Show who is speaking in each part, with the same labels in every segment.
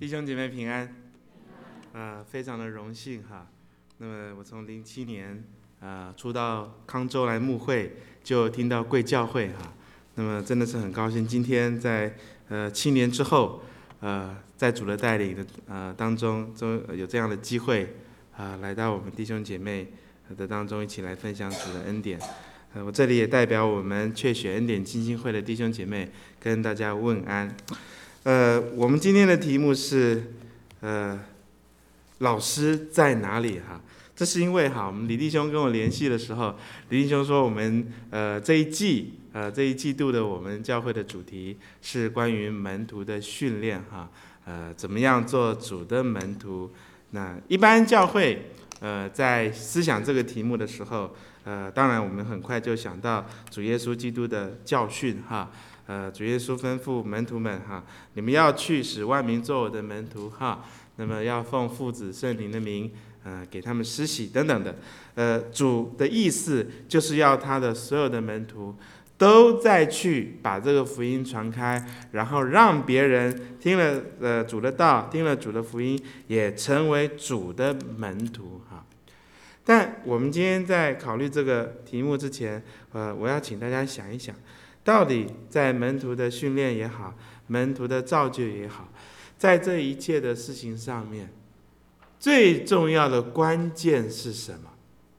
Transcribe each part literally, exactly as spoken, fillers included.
Speaker 1: 弟兄姐妹平安，啊、呃，非常的荣幸哈。那么我从零七年啊、呃、初到康州来牧会，就听到贵教会哈。那么真的是很高兴，今天在呃七年之后，呃在主的带领的呃当中，中有这样的机会啊、呃，来到我们弟兄姐妹的当中，一起来分享主的恩典。呃，我这里也代表我们确选恩典基金会的弟兄姐妹跟大家问安。呃，我们今天的题目是，呃，老师在哪里哈？这是因为哈，我们李弟兄跟我联系的时候，李弟兄说我们呃这一季呃这一季度的我们教会的主题是关于门徒的训练哈，呃，怎么样做主的门徒？那一般教会呃在思想这个题目的时候，呃，当然我们很快就想到主耶稣基督的教训哈。呃，主耶稣吩咐门徒们哈，你们要去使万民做我的门徒哈，那么要奉父子圣灵的名，呃，给他们施洗等等的。呃，主的意思就是要他的所有的门徒都再去把这个福音传开，然后让别人听了呃主的道，听了主的福音，也成为主的门徒哈。但我们今天在考虑这个题目之前，呃，我要请大家想一想。到底在门徒的训练也好，门徒的造就也好，在这一切的事情上面，最重要的关键是什么？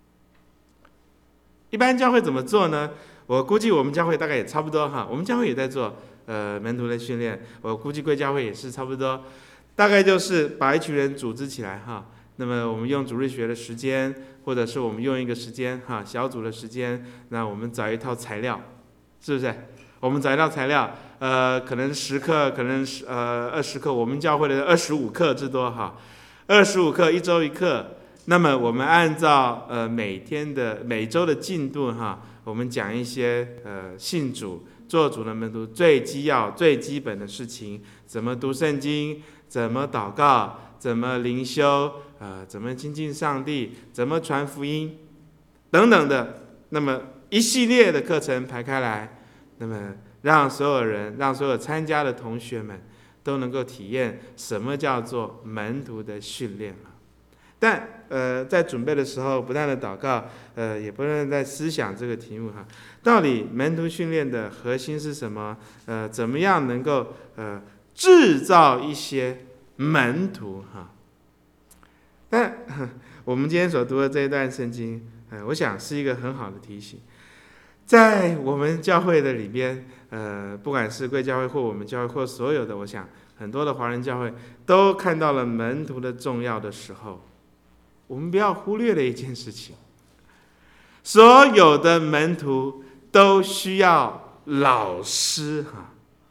Speaker 1: 一般教会怎么做呢？我估计我们教会大概也差不多哈，我们教会也在做呃门徒的训练，我估计贵教会也是差不多，大概就是把一群人组织起来哈。那么我们用主日学的时间，或者是我们用一个时间哈小组的时间，那我们找一套材料。是不是？我们找一套材料，呃，可能十课，可能是呃二十课，我们教会的二十五课之多哈，二十五课一周一课。那么我们按照呃每天的每周的进度哈，我们讲一些呃信主做主的门徒最基要、最基本的事情，怎么读圣经，怎么祷告，怎么灵修，呃，怎么亲近上帝，怎么传福音等等的。那么一系列的课程排开来，那么让所有人，让所有参加的同学们都能够体验什么叫做门徒的训练啊。但呃，在准备的时候，不断的祷告，呃，也不断的在思想这个题目哈，到底门徒训练的核心是什么？呃，怎么样能够呃制造一些门徒哈？但我们今天所读的这一段圣经，呃，我想是一个很好的提醒。在我们教会的里边，呃，不管是贵教会或我们教会或所有的，我想很多的华人教会都看到了门徒的重要的时候，我们不要忽略了一件事情：所有的门徒都需要老师哈。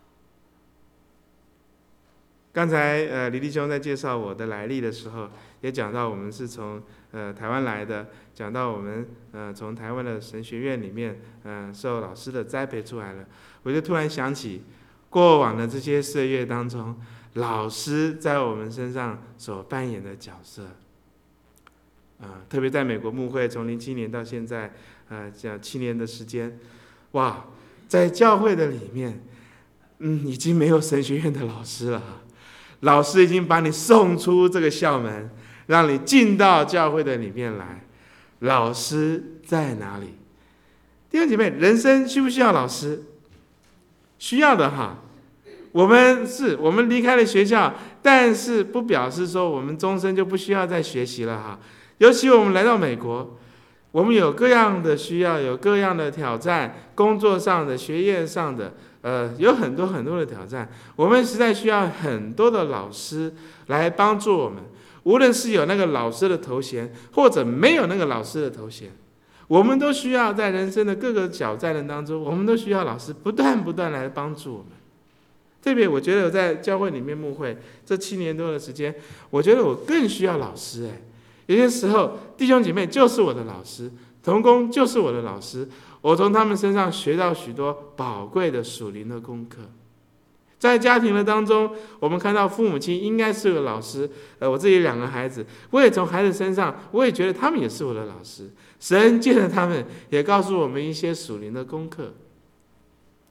Speaker 1: 刚才呃李弟兄在介绍我的来历的时候，也讲到我们是从呃台湾来的。讲到我们呃从台湾的神学院里面呃受老师的栽培出来了，我就突然想起过往的这些岁月当中，老师在我们身上所扮演的角色。呃，特别在美国牧会从零七年到现在，呃讲七年的时间，哇，在教会的里面，嗯，已经没有神学院的老师了，老师已经把你送出这个校门，让你进到教会的里面来。老师在哪里？弟兄姐妹，人生需不需要老师？需要的哈。我们是我们离开了学校，但是不表示说我们终身就不需要再学习了哈。尤其我们来到美国，我们有各样的需要，有各样的挑战，工作上的、学业上的，呃，有很多很多的挑战。我们实在需要很多的老师来帮助我们。无论是有那个老师的头衔，或者没有那个老师的头衔，我们都需要在人生的各个小灾难当中，我们都需要老师不断不断来帮助我们。特别我觉得我在教会里面牧会这七年多的时间，我觉得我更需要老师哎。有些时候弟兄姐妹就是我的老师，同工就是我的老师，我从他们身上学到许多宝贵的属灵的功课。在家庭的当中，我们看到父母亲应该是个老师。呃，我自己两个孩子，我也从孩子身上，我也觉得他们也是我的老师。神借着他们，也告诉我们一些属灵的功课。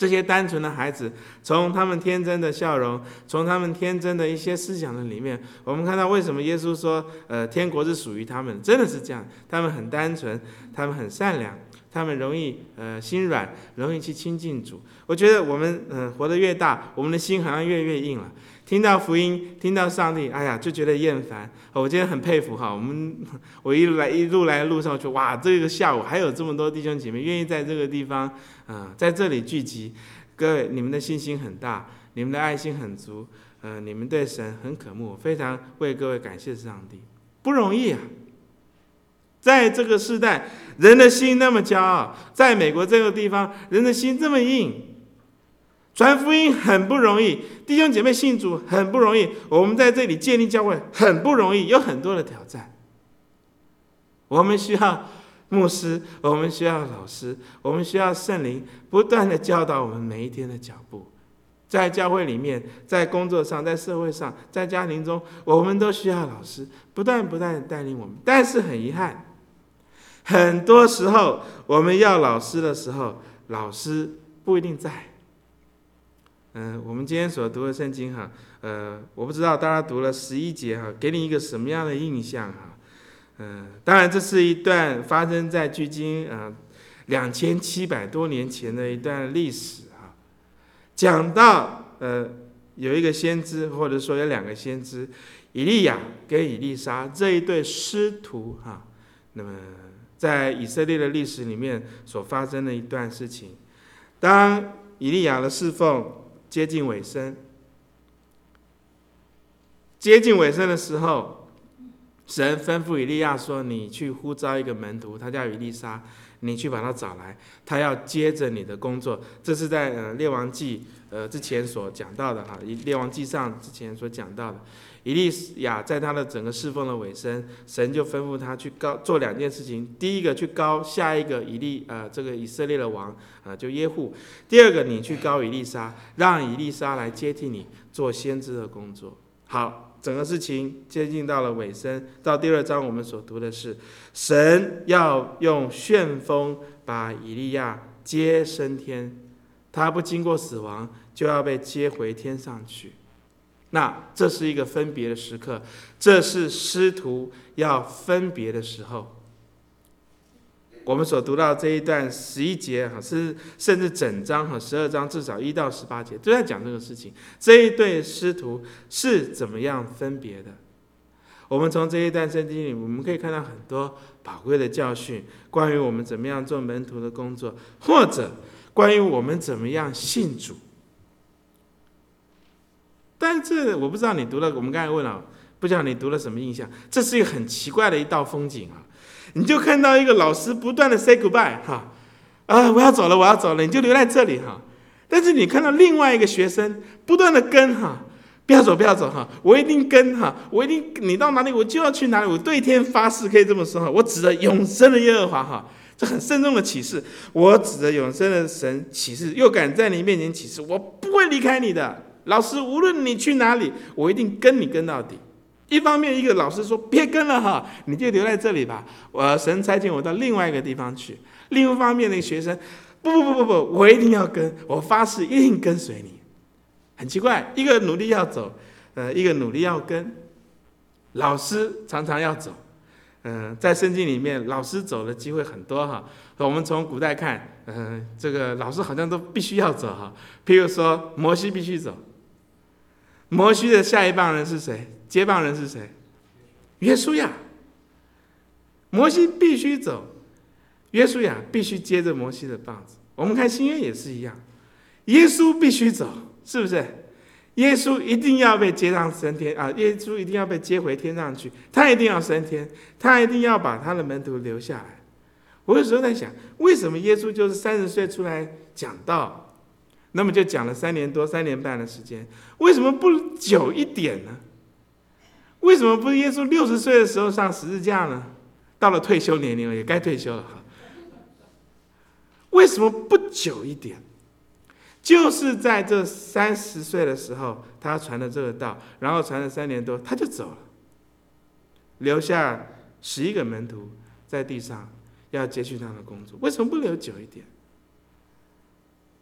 Speaker 1: 这些单纯的孩子，从他们天真的笑容，从他们天真的一些思想的里面，我们看到为什么耶稣说，呃，天国是属于他们，真的是这样。他们很单纯，他们很善良，他们容易呃心软，容易去亲近主。我觉得我们呃活得越大，我们的心好像越越硬了。听到福音，听到上帝，哎呀，就觉得厌烦。我今天很佩服哈，我们我一路来一路来的路上就哇，这个下午还有这么多弟兄姐妹愿意在这个地方啊、呃，在这里聚集。各位，你们的信心很大，你们的爱心很足，呃，你们对神很渴慕，非常为各位感谢上帝，不容易啊。在这个时代，人的心那么骄傲，在美国这个地方，人的心这么硬。传福音很不容易，弟兄姐妹信主很不容易，我们在这里建立教会很不容易，有很多的挑战。我们需要牧师，我们需要老师，我们需要圣灵不断的教导我们每一天的脚步。在教会里面，在工作上，在社会上，在家庭中，我们都需要老师不断不断的带领我们。但是很遗憾，很多时候我们要老师的时候，老师不一定在。嗯、呃，我们今天所读的圣经哈，呃，我不知道大家读了十一节哈，给你一个什么样的印象哈？嗯、呃，当然这是一段发生在距今啊两千七百多年前的一段历史哈，讲到呃有一个先知，或者说有两个先知，以利亚跟以利沙这一对师徒哈，那么在以色列的历史里面所发生的一段事情，当以利亚的侍奉接近尾声，接近尾声的时候，神吩咐以利亚说：“你去呼召一个门徒，他叫以利沙，你去把他找来，他要接着你的工作。”这是在呃列王记呃之前所讲到的哈，列王记上之前所讲到的。以利亚在他的整个侍奉的尾声，神就吩咐他去高做两件事情：第一个去高下一个以利呃这个以色列的王呃就耶户；第二个你去高以利沙，让以利沙来接替你做先知的工作。好，整个事情接近到了尾声，到第二章我们所读的是，神要用旋风把以利亚接升天，他不经过死亡就要被接回天上去。那这是一个分别的时刻，这是师徒要分别的时候。我们所读到这一段十一节哈，是甚至整章和十二章至少一到十八节都在讲这个事情。这一对师徒是怎么样分别的？我们从这一段圣经里，我们可以看到很多宝贵的教训，关于我们怎么样做门徒的工作，或者关于我们怎么样信主。但这我不知道你读了，我们刚才问了，不知道你读了什么印象？这是一个很奇怪的一道风景啊！你就看到一个老师不断的 say goodbye 哈，啊，我要走了，我要走了，你就留在这里哈。但是你看到另外一个学生不断的跟哈，不要走，不要走哈，我一定跟哈，我一定你到哪里我就要去哪里，我对天发誓，可以这么说哈，我指着永生的耶和华哈，这很慎重的启示，我指着永生的神启示，又敢在你面前启示，我不会离开你的。老师，无论你去哪里，我一定跟你跟到底。一方面，一个老师说别跟了哈，你就留在这里吧，我神差遣我到另外一个地方去。另一方面，那个学生，不不不不不，我一定要跟，我发誓一定跟随你。很奇怪，一个努力要走，呃，一个努力要跟。老师常常要走，嗯、呃，在圣经里面，老师走的机会很多哈。我们从古代看，嗯、呃，这个老师好像都必须要走哈。譬如说，摩西必须走。摩西的下一棒人是谁？接棒人是谁？约书亚。摩西必须走，约书亚必须接着摩西的棒子。我们看新约也是一样，耶稣必须走，是不是？耶稣一定要被接上升天啊！耶稣一定要被接回天上去，他一定要升天，他一定要把他的门徒留下来。我有时候在想，为什么耶稣就是三十岁出来讲道？那么就讲了三年多、三年半的时间，为什么不久一点呢？为什么不是耶稣六十岁的时候上十字架呢？到了退休年龄了，也该退休了。为什么不久一点？就是在这三十岁的时候，他传了这个道，然后传了三年多，他就走了，留下十一个门徒在地上要接续他的工作。为什么不留久一点？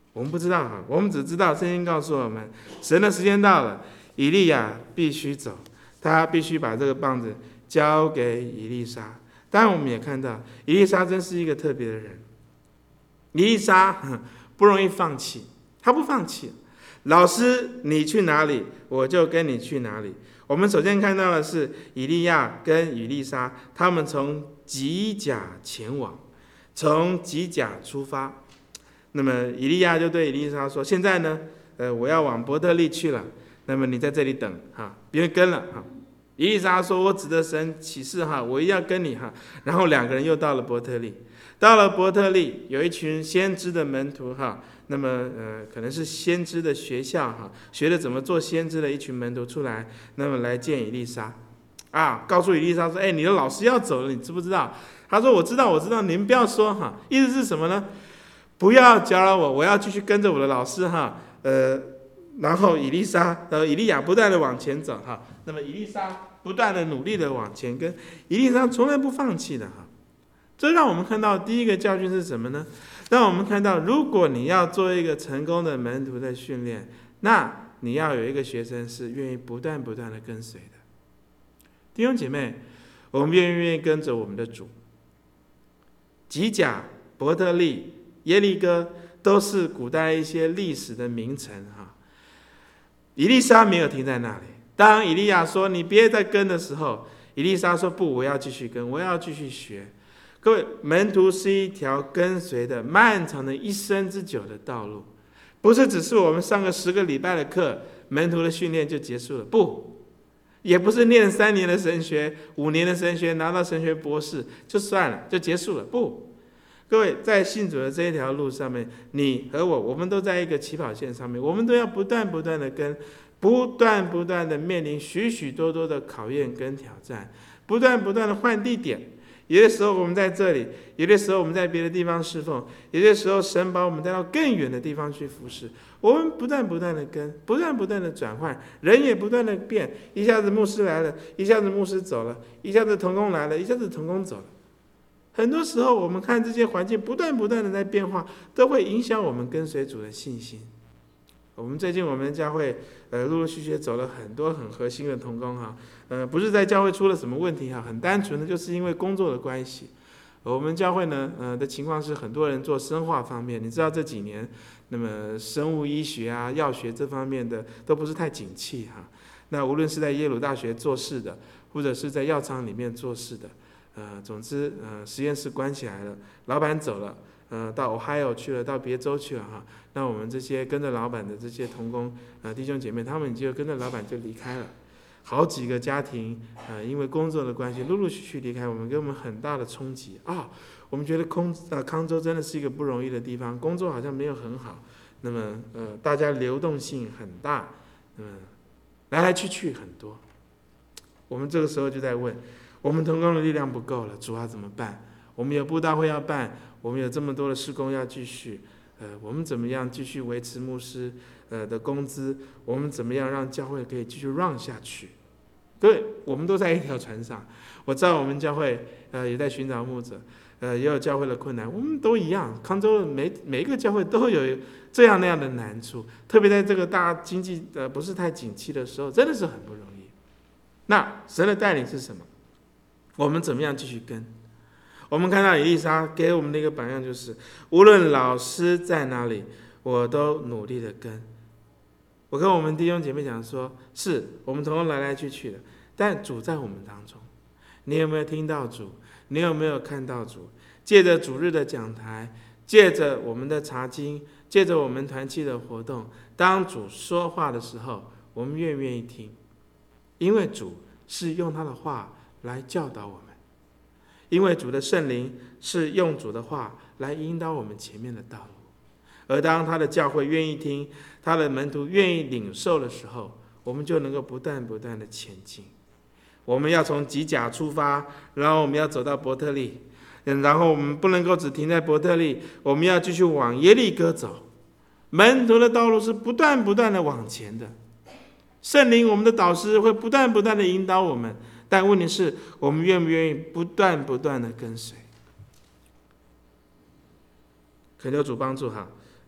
Speaker 1: 我们不知道哈，我们只知道圣经告诉我们，神的时间到了，以利亚必须走，他必须把这个棒子交给以利沙。当然，我们也看到以利沙真是一个特别的人。以利沙不容易放弃，他不放弃。老师，你去哪里，我就跟你去哪里。我们首先看到的是以利亚跟以利沙，他们从吉甲前往，从吉甲出发。那么以利亚就对以利沙说：“现在呢，呃，我要往伯特利去了。那么你在这里等哈，别跟了哈。”以利沙说：“我指着神起誓哈，我一定要跟你哈。”然后两个人又到了伯特利，到了伯特利，有一群先知的门徒哈，那么呃，可能是先知的学校哈，学的怎么做先知的一群门徒出来，那么来见以利沙，啊，告诉以利沙说：“哎，你的老师要走了，你知不知道？”他说：“我知道，我知道，你们不要说哈。”意思是什么呢？不要搅扰我，我要继续跟着我的老师哈。呃，然后以利沙呃以利亚不断的往前走哈，那么以利沙不断的努力的往前跟，以利沙从来不放弃的哈。这让我们看到第一个教训是什么呢？让我们看到，如果你要做一个成功的门徒的训练，那你要有一个学生是愿意不断不断的跟随的。弟兄姐妹，我们愿不愿意跟着我们的主？吉甲、伯特利、耶利哥都是古代一些历史的名城哈。以利沙没有停在那里。当以利亚说你别再跟的时候，以利沙说不，我要继续跟，我要继续学。各位，门徒是一条跟随的漫长的一生之久的道路，不是只是我们上个十个礼拜的课，门徒的训练就结束了，不，也不是念三年的神学、五年的神学，拿到神学博士就算了，就结束了，不。各位，在信主的这一条路上面，你和我，我们都在一个起跑线上面，我们都要不断不断的跟，不断不断的面临许许多多的考验跟挑战，不断不断的换地点。有的时候我们在这里，有的时候我们在别的地方侍奉，有的时候神把我们带到更远的地方去服侍。我们不断不断的跟，不断不断的转换，人也不断的变。一下子牧师来了，一下子牧师走了，一下子同工来了，一下子同工走了。很多时候我们看这些环境不断不断的在变化，都会影响我们跟随主的信心。我们最近我们教会呃陆陆续续走了很多很核心的同工哈，呃不是在教会出了什么问题哈，很单纯的就是因为工作的关系。我们教会呢呃的情况是很多人做生化方面，你知道这几年那么生物医学啊、药学这方面的都不是太景气哈。那无论是在耶鲁大学做事的，或者是在药厂里面做事的，呃总之呃实验室关起来了，老板走了。呃，到 Ohio 去了，到别州去了哈。那我们这些跟着老板的这些同工呃弟兄姐妹，他们就跟着老板就离开了。好几个家庭呃因为工作的关系，陆陆续续离开我们，给我们很大的冲击啊。我们觉得空呃康州真的是一个不容易的地方，工作好像没有很好。那么呃大家流动性很大，嗯、呃，来来去去很多。我们这个时候就在问，我们同工的力量不够了，主要怎么办？我们有布道会要办，我们有这么多的事工要继续，呃，我们怎么样继续维持牧师呃的工资？我们怎么样让教会可以继续 run 下去？对，我们都在一条船上。我知道我们教会呃也在寻找牧者，呃也有教会的困难，我们都一样。康州每每一个教会都有这样那样的难处，特别在这个大经济呃不是太景气的时候，真的是很不容易。那神的带领是什么？我们怎么样继续跟？我们看到以利沙给我们的一个榜样，就是无论老师在哪里，我都努力的跟。我跟我们弟兄姐妹讲说，是我们同样来来去去的，但主在我们当中。你有没有听到主？你有没有看到主？借着主日的讲台，借着我们的查经，借着我们团契的活动，当主说话的时候，我们愿不愿意听？因为主是用他的话来教导我们。因为主的圣灵是用主的话来引导我们前面的道路，而当他的教会愿意听，他的门徒愿意领受的时候，我们就能够不断不断的前进。我们要从吉甲出发，然后我们要走到伯特利，然后我们不能够只停在伯特利，我们要继续往耶利哥走。门徒的道路是不断不断的往前的，圣灵我们的导师会不断不断的引导我们。但问题是我们愿不愿意不断不断的跟随？恳求主帮助哈，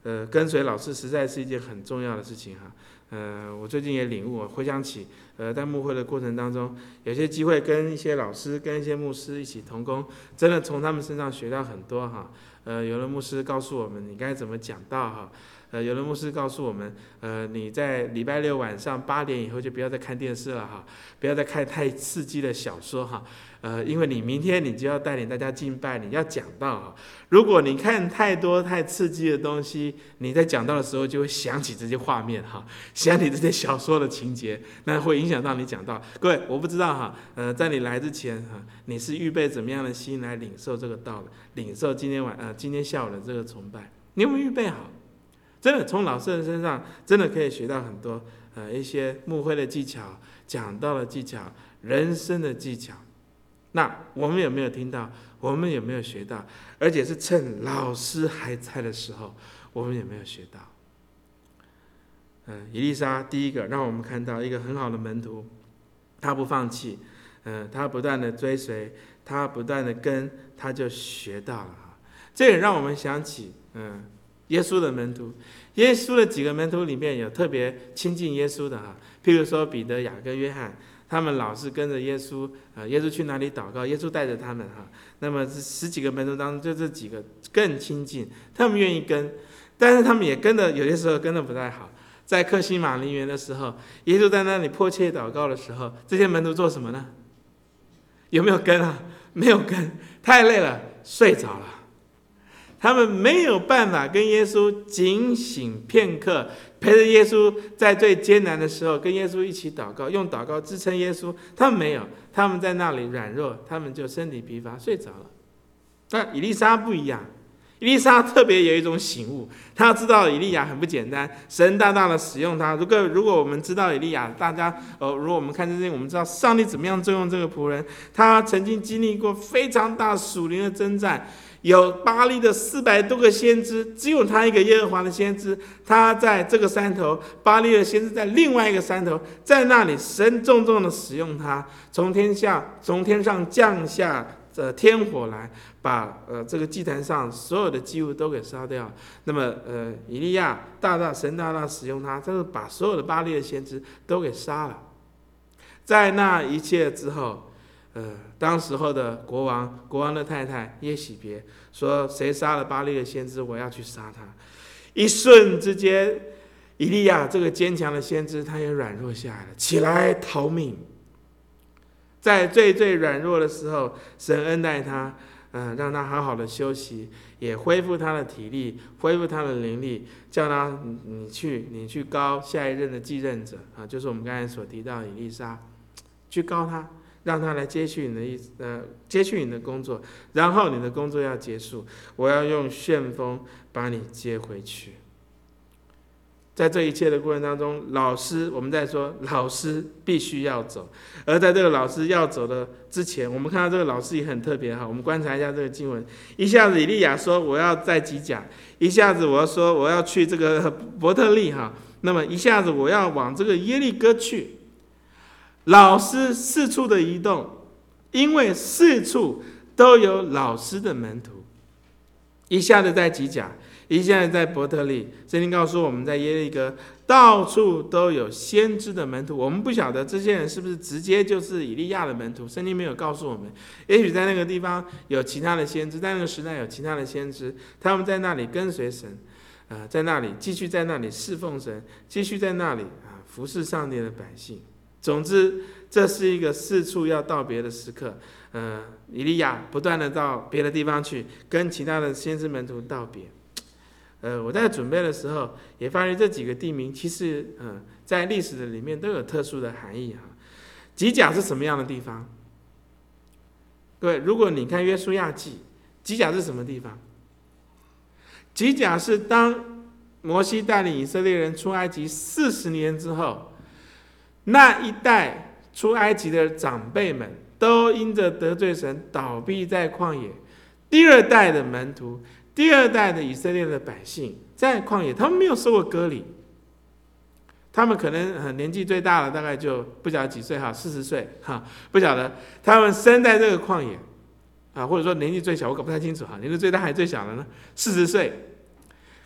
Speaker 1: 呃，跟随老师实在是一件很重要的事情哈。呃，我最近也领悟，我回想起，呃，在牧会的过程当中，有些机会跟一些老师、跟一些牧师一起同工，真的从他们身上学到很多哈。呃，有的牧师告诉我们你该怎么讲道哈。呃，有的牧师告诉我们，呃，你在礼拜六晚上八点以后就不要再看电视了哈，不要再看太刺激的小说哈，呃，因为你明天你就要带领大家敬拜，你要讲道哈。如果你看太多太刺激的东西，你在讲道的时候就会想起这些画面哈，想起这些小说的情节，那会影响到你讲道。各位，我不知道哈，呃，在你来之前哈，你是预备怎么样的心来领受这个道的，领受今天晚呃今天下午的这个崇拜，你有没有预备好？真的从老师的身上真的可以学到很多，呃，一些牧会的技巧、讲道的技巧、人生的技巧。那我们有没有听到？我们有没有学到？而且是趁老师还在的时候，我们有没有学到？嗯、呃，以利沙第一个让我们看到一个很好的门徒，他不放弃，嗯、呃，他不断的追随，他不断的跟，他就学到了。这也让我们想起，嗯、呃。耶稣的门徒，耶稣的几个门徒里面有特别亲近耶稣的哈，譬如说彼得、雅各、约翰，他们老是跟着耶稣，呃，耶稣去哪里祷告，耶稣带着他们哈。那么这十几个门徒当中，就这几个更亲近，他们愿意跟，但是他们也跟的有些时候跟的不太好。在客西马尼园的时候，耶稣在那里迫切祷告的时候，这些门徒做什么呢？有没有跟啊？没有跟，太累了，睡着了。他们没有办法跟耶稣警醒片刻，陪着耶稣在最艰难的时候跟耶稣一起祷告，用祷告支撑耶稣。他们没有，他们在那里软弱，他们就身体疲乏睡着了。但以利沙不一样，以利沙特别有一种醒悟，他知道以利亚很不简单，神大大的使用他。如果如果我们知道以利亚，大家呃，如果我们看这些，我们知道上帝怎么样重用这个仆人，他曾经经历过非常大属灵的征战。有巴力的四百多个先知，只有他一个耶和华的先知。他在这个山头，巴力的先知在另外一个山头，在那里神重重的使用他，从天下从天上降下呃天火来，把呃这个祭坛上所有的祭物都给烧掉。那么呃以利亚大大神大大使用他，他是把所有的巴力的先知都给杀了。在那一切之后。呃，当时候的国王，国王的太太耶洗别说：“谁杀了巴力的先知，我要去杀他。”一瞬之间，以利亚这个坚强的先知，他也软弱下来了，起来逃命。在最最软弱的时候，神恩待他，嗯、呃，让他好好的休息，也恢复他的体力，恢复他的灵力，叫他你去你去膏下一任的继任者啊，就是我们刚才所提到的以利沙，去膏他。让他来接续你的意思，呃，接续你的工作，然后你的工作要结束，我要用旋风把你接回去。在这一切的过程当中，老师，我们在说老师必须要走，而在这个老师要走的之前，我们看到这个老师也很特别哈。我们观察一下这个经文，一下子以利亚说我要在吉甲，一下子我要说我要去这个伯特利哈，那么一下子我要往这个耶利哥去。老师四处的移动，因为四处都有老师的门徒，一下子在吉甲，一下子在伯特利。圣经告诉我们在耶利哥到处都有先知的门徒。我们不晓得这些人是不是直接就是以利亚的门徒，圣经没有告诉我们。也许在那个地方有其他的先知，在那个时代有其他的先知，他们在那里跟随神，呃，在那里继续在那里侍奉神，继续在那里啊服侍上帝的百姓。总之，这是一个四处要道别的时刻。呃，以利亚不断的到别的地方去，跟其他的先知门徒道别。呃，我在准备的时候，也发现这几个地名其实，呃，在历史的里面都有特殊的含义哈。吉甲是什么样的地方？各位，如果你看约书亚记，吉甲是什么地方？吉甲是当摩西带领以色列人出埃及四十年之后。那一代出埃及的长辈们都因着得罪神倒闭在旷野，第二代的门徒，第二代的以色列的百姓在旷野，他们没有受过割礼，他们可能年纪最大了，大概就不晓得几岁哈，四十岁哈，不晓得他们生在这个旷野啊，或者说年纪最小，我搞不太清楚哈，年纪最大还是最小的呢，四十岁。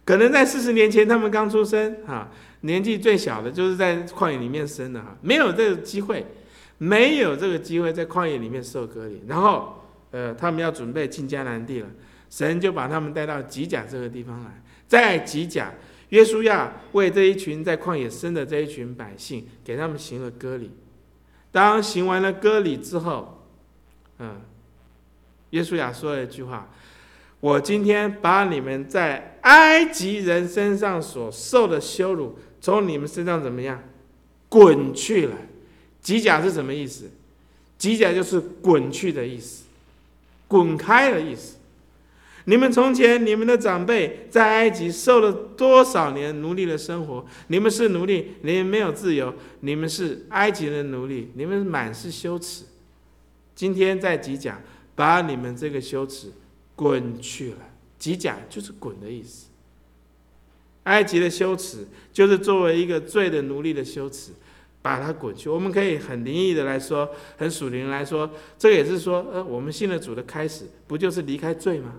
Speaker 1: 可能在四十年前他们刚出生哈，年纪最小的就是在旷野里面生的哈，没有这个机会，没有这个机会在旷野里面受割礼。然后呃，他们要准备进迦南地了，神就把他们带到吉甲这个地方来，在吉甲，约书亚为这一群在旷野生的这一群百姓，给他们行了割礼。当行完了割礼之后，嗯，约书亚说了一句话：我今天把你们在埃及人身上所受的羞辱，从你们身上怎么样滚去了。吉甲是什么意思？吉甲就是滚去的意思，滚开的意思。你们从前，你们的长辈在埃及受了多少年奴隶的生活？你们是奴隶，你们没有自由，你们是埃及人的奴隶，你们满是羞耻。今天在吉甲，把你们这个羞耻滚去了。吉甲就是滚的意思。埃及的羞耻就是作为一个罪的奴隶的羞耻，把它滚去。我们可以很灵异的来说，很属灵来说，这也是说，呃，我们信了主的开始，不就是离开罪吗？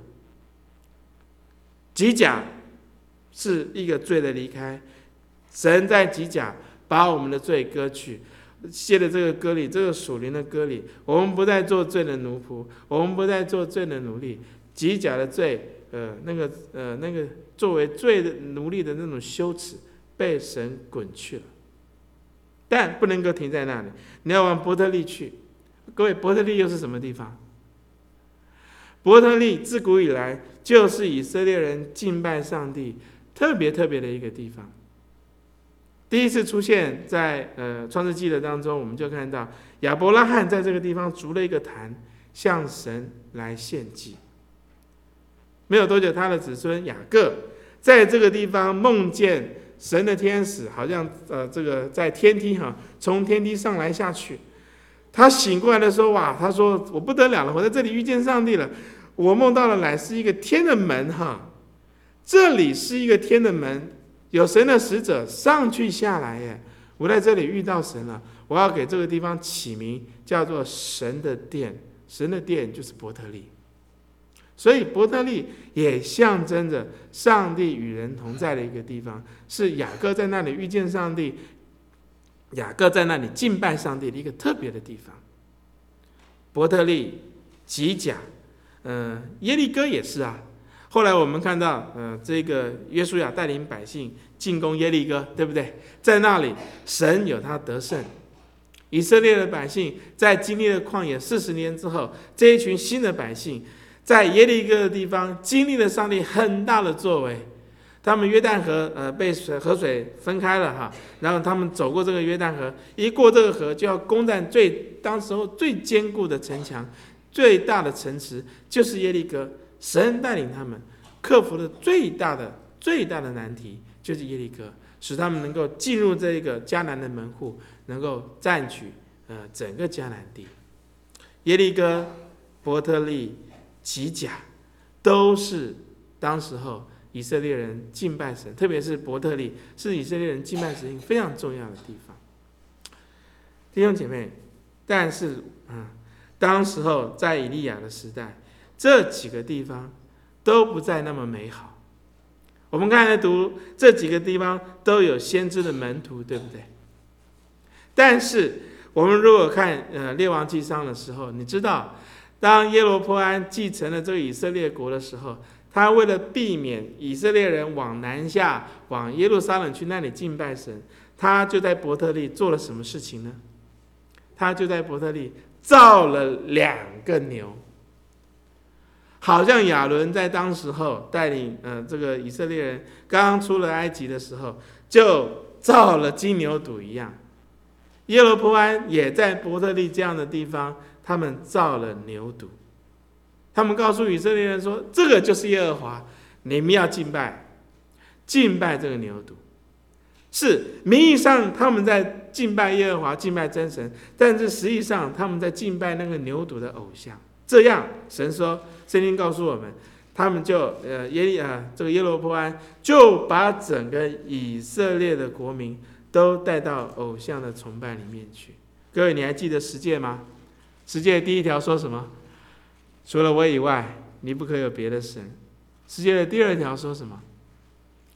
Speaker 1: 吉甲是一个罪的离开，神在吉甲把我们的罪割去，谢了这个割礼，这个属灵的割礼，我们不再做罪的奴仆，我们不再做罪的奴隶。吉甲的罪，呃，那个呃那个作为罪的奴隶的那种羞耻，被神滚去了。但不能够停在那里，你要往伯特利去。各位，伯特利又是什么地方？伯特利自古以来就是以色列人敬拜上帝特别特别的一个地方。第一次出现在呃创世纪的当中，我们就看到亚伯拉罕在这个地方筑了一个坛，向神来献祭。没有多久，他的子孙雅各在这个地方梦见神的天使，好像呃这个在天梯哈，从天梯上来下去。他醒过来的时候，哇，他说我不得了了，我在这里遇见上帝了。我梦到的乃是一个天的门哈，这里是一个天的门，有神的使者上去下来耶。我在这里遇到神了，我要给这个地方起名叫做神的殿。神的殿就是伯特利，所以伯特利也象征着上帝与人同在的一个地方，是雅各在那里遇见上帝，雅各在那里敬拜上帝的一个特别的地方。伯特利、吉甲。呃，耶利哥也是啊。后来我们看到，呃，这个约书亚带领百姓进攻耶利哥，对不对？在那里，神有他得胜。以色列的百姓在经历了旷野四十年之后，这一群新的百姓在耶利哥的地方经历了上帝很大的作为。他们约旦河呃被水河水分开了哈，然后他们走过这个约旦河，一过这个河就要攻占最当时候最坚固的城墙。最大的城池就是耶利哥，神带领他们克服了最大的最大的难题，就是耶利哥，使他们能够进入这个迦南的门户，能够占据呃整个迦南地。耶利哥、伯特利、吉甲都是当时候以色列人敬拜神，特别是伯特利是以色列人敬拜神非常重要的地方。弟兄姐妹，但是嗯。当时候在以利亚的时代，这几个地方都不再那么美好。我们刚才读这几个地方都有先知的门徒，对不对？但是我们如果看呃列王纪上的时候，你知道，当耶罗波安继承了这个以色列国的时候，他为了避免以色列人往南下，往耶路撒冷去那里敬拜神，他就在伯特利做了什么事情呢？他就在伯特利造了两个牛，好像亚伦在当时候带领呃这个以色列人刚刚出了埃及的时候，就造了金牛犊一样。耶罗波安也在伯特利这样的地方，他们造了牛犊。他们告诉以色列人说：“这个就是耶和华，你们要敬拜，敬拜这个牛犊。”是名义上他们在敬拜耶和华，敬拜真神，但是实际上他们在敬拜那个牛犊的偶像。这样，神说，圣经告诉我们，他们就呃耶呃这个耶罗波安就把整个以色列的国民都带到偶像的崇拜里面去。各位，你还记得十诫吗？十诫第一条说什么？除了我以外，你不可有别的神。十诫的第二条说什么？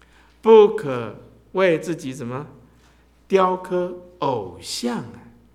Speaker 1: 不可为自己怎么雕刻偶像啊。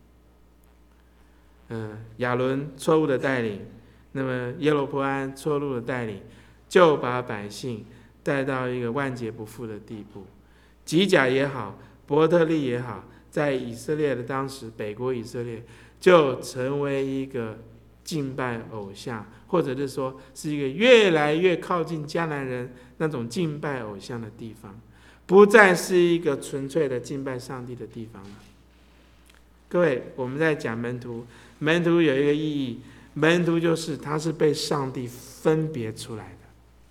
Speaker 1: 嗯，亚伦错误的带领，那么耶罗波安错误的带领，就把百姓带到一个万劫不复的地步。吉甲也好，伯特利也好，在以色列的当时，北国以色列就成为一个敬拜偶像，或者是说是一个越来越靠近迦南人那种敬拜偶像的地方，不再是一个纯粹的敬拜上帝的地方了。各位，我们在讲门徒，门徒有一个意义，门徒就是他是被上帝分别出来的。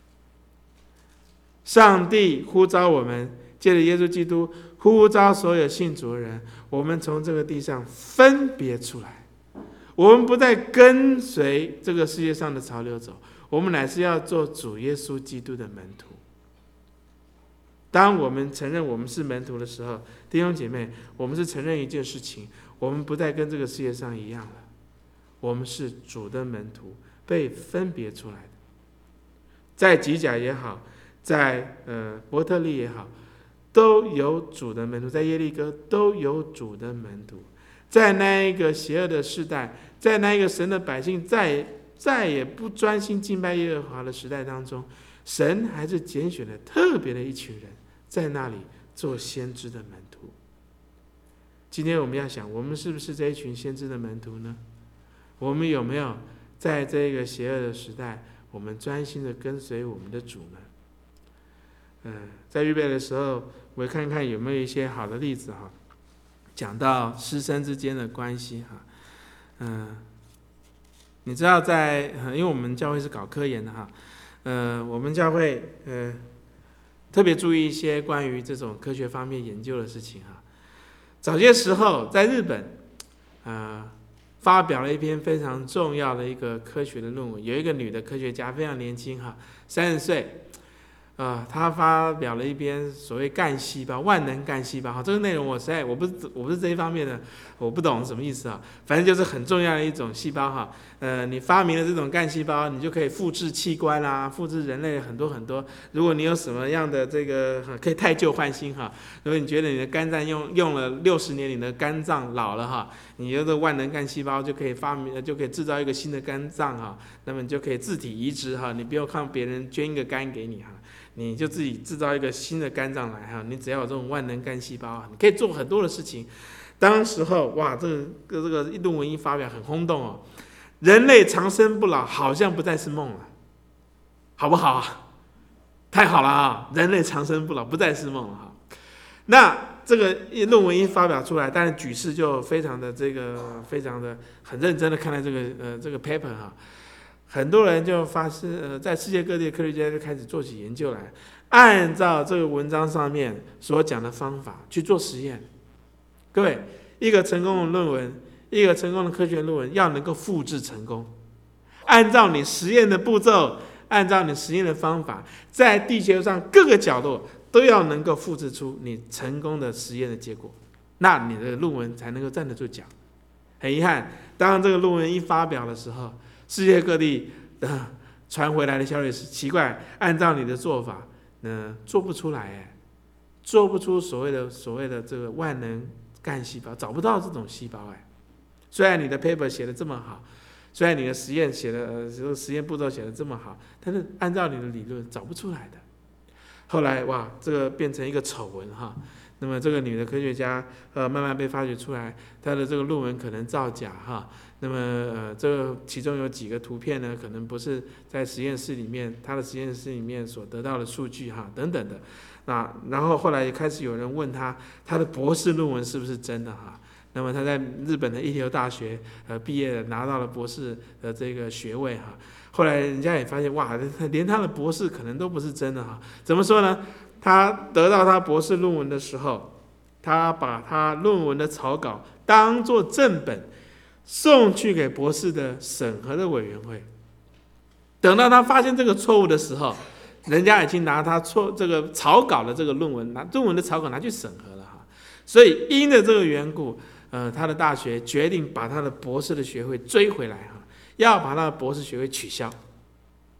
Speaker 1: 上帝呼召我们，借着耶稣基督呼召所有信主的人，我们从这个地上分别出来，我们不再跟随这个世界上的潮流走，我们乃是要做主耶稣基督的门徒。当我们承认我们是门徒的时候，弟兄姐妹，我们是承认一件事情，我们不再跟这个世界上一样了，我们是主的门徒，被分别出来的。在吉甲也好，在呃伯特利也好，都有主的门徒，在耶利哥都有主的门徒。在那一个邪恶的时代，在那一个神的百姓再再也不专心敬拜耶和华的时代当中，神还是拣选了特别的一群人，在那里做先知的门徒。今天我们要想，我们是不是这一群先知的门徒呢？我们有没有在这个邪恶的时代，我们专心的跟随我们的主呢？嗯，在预备的时候，我看看有没有一些好的例子哈，讲到师生之间的关系哈。嗯，你知道在，因为我们教会是搞科研的哈，呃，我们教会呃特别注意一些关于这种科学方面研究的事情哈。早些时候在日本，呃，发表了一篇非常重要的一个科学的论文，有一个女的科学家非常年轻哈，三十岁。呃，他发表了一篇所谓干细胞、万能干细胞，哈，这个内容我实在我不我不是这一方面的，我不懂什么意思啊。反正就是很重要的一种细胞哈。呃，你发明了这种干细胞，你就可以复制器官啦、啊，复制人类很多很多。如果你有什么样的这个可以汰旧换新哈，如果你觉得你的肝脏用用了六十年，你的肝脏老了哈，你有个万能干细胞就可以发明，就可以制造一个新的肝脏哈，那么你就可以自体移植哈，你不用看别人捐一个肝给你哈。你就自己制造一个新的肝脏来哈，你只要有这种万能干细胞啊，你可以做很多的事情。当时候哇，这个这个论文一发表很轰动哦，人类长生不老好像不再是梦了，好不好啊？太好了啊！人类长生不老不再是梦了哈。那这个论文一发表出来，当然举世就非常的这个非常的很认真的看待这个呃这个 paper 哈。很多人就发生，呃，在世界各地的科学家就开始做起研究来，按照这个文章上面所讲的方法去做实验。各位，一个成功的论文，一个成功的科学论文，要能够复制成功，按照你实验的步骤，按照你实验的方法，在地球上各个角落都要能够复制出你成功的实验的结果，那你的论文才能够站得住脚。很遗憾，当这个论文一发表的时候，世界各地的传回来的消息是奇怪，按照你的做法，呢做不出来哎，做不出所谓的所谓的这个万能干细胞，找不到这种细胞哎。虽然你的 paper 写的这么好，虽然你的实验写的呃实验步骤写的这么好，但是按照你的理论找不出来的。后来哇，这个变成一个丑闻哈。那么这个女的科学家呃慢慢被发掘出来，她的这个论文可能造假哈。那么呃这个其中有几个图片呢，可能不是在实验室里面，她的实验室里面所得到的数据哈等等的。那然后后来也开始有人问她，她的博士论文是不是真的哈？那么她在日本的一流大学呃毕业，拿到了博士的这个学位哈。后来人家也发现哇，连他的博士可能都不是真的哈。怎么说呢？他得到他博士论文的时候，他把他论文的草稿当作正本送去给博士的审核的委员会。等到他发现这个错误的时候，人家已经拿他错这个草稿的这个论文，拿论文的草稿拿去审核了哈。所以因着这个缘故，呃，他的大学决定把他的博士的学位追回来哈，要把他的博士学位取消。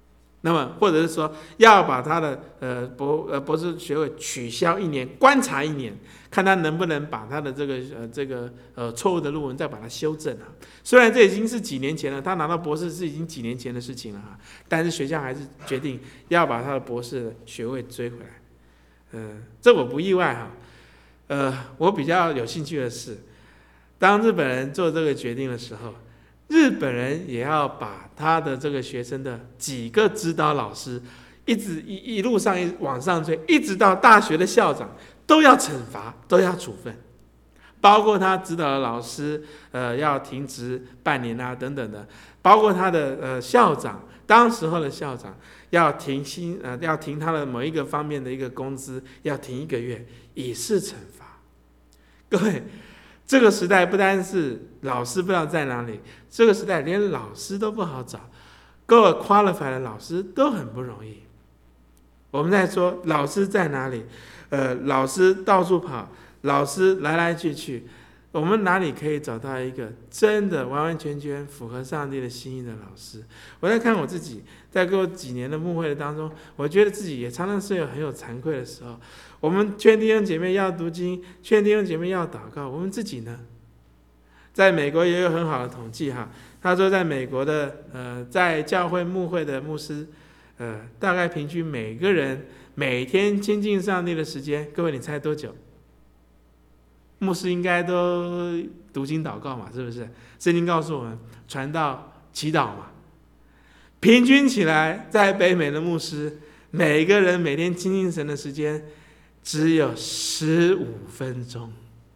Speaker 1: 那么或者是说要把他的呃博呃博士学位取消一年，观察一年，看他能不能把他的这个呃这个呃错误的论文再把它修正啊。虽然这已经是几年前了，他拿到博士是已经几年前的事情了哈，但是学校还是决定要把他的博士的学位追回来。呃，这我不意外哈。呃，我比较有兴趣的是，当日本人做这个决定的时候，日本人也要把他的这个学生的几个指导老师，一直一一路上一往上追，一直到大学的校长都要惩罚，都要处分，包括他指导的老师，呃，要停职半年啊等等的，包括他的呃校长，当时候的校长要停薪，呃，要停他的某一个方面的一个工资，要停一个月，以示惩罚。各位。这个时代不单是老师不知道在哪里，这个时代连老师都不好找，够 qualified 的老师都很不容易。我们在说老师在哪里？呃，老师到处跑，老师来来去去，我们哪里可以找到一个真的完完全全符合上帝的心意的老师？我在看我自己，在过几年的牧会的当中，我觉得自己也常常是有很有惭愧的时候。我们劝弟兄姐妹要读经，劝弟兄姐妹要祷告，我们自己呢？在美国也有很好的统计哈，他说在美国的呃，在教会牧会的牧师，呃，大概平均每个人每天亲近上帝的时间，各位你猜多久？牧师应该都读经祷告嘛，是不是？圣经告诉我们，传道、祈祷嘛。平均起来，在北美的牧师，每个人每天亲近神的时间只有十五分钟。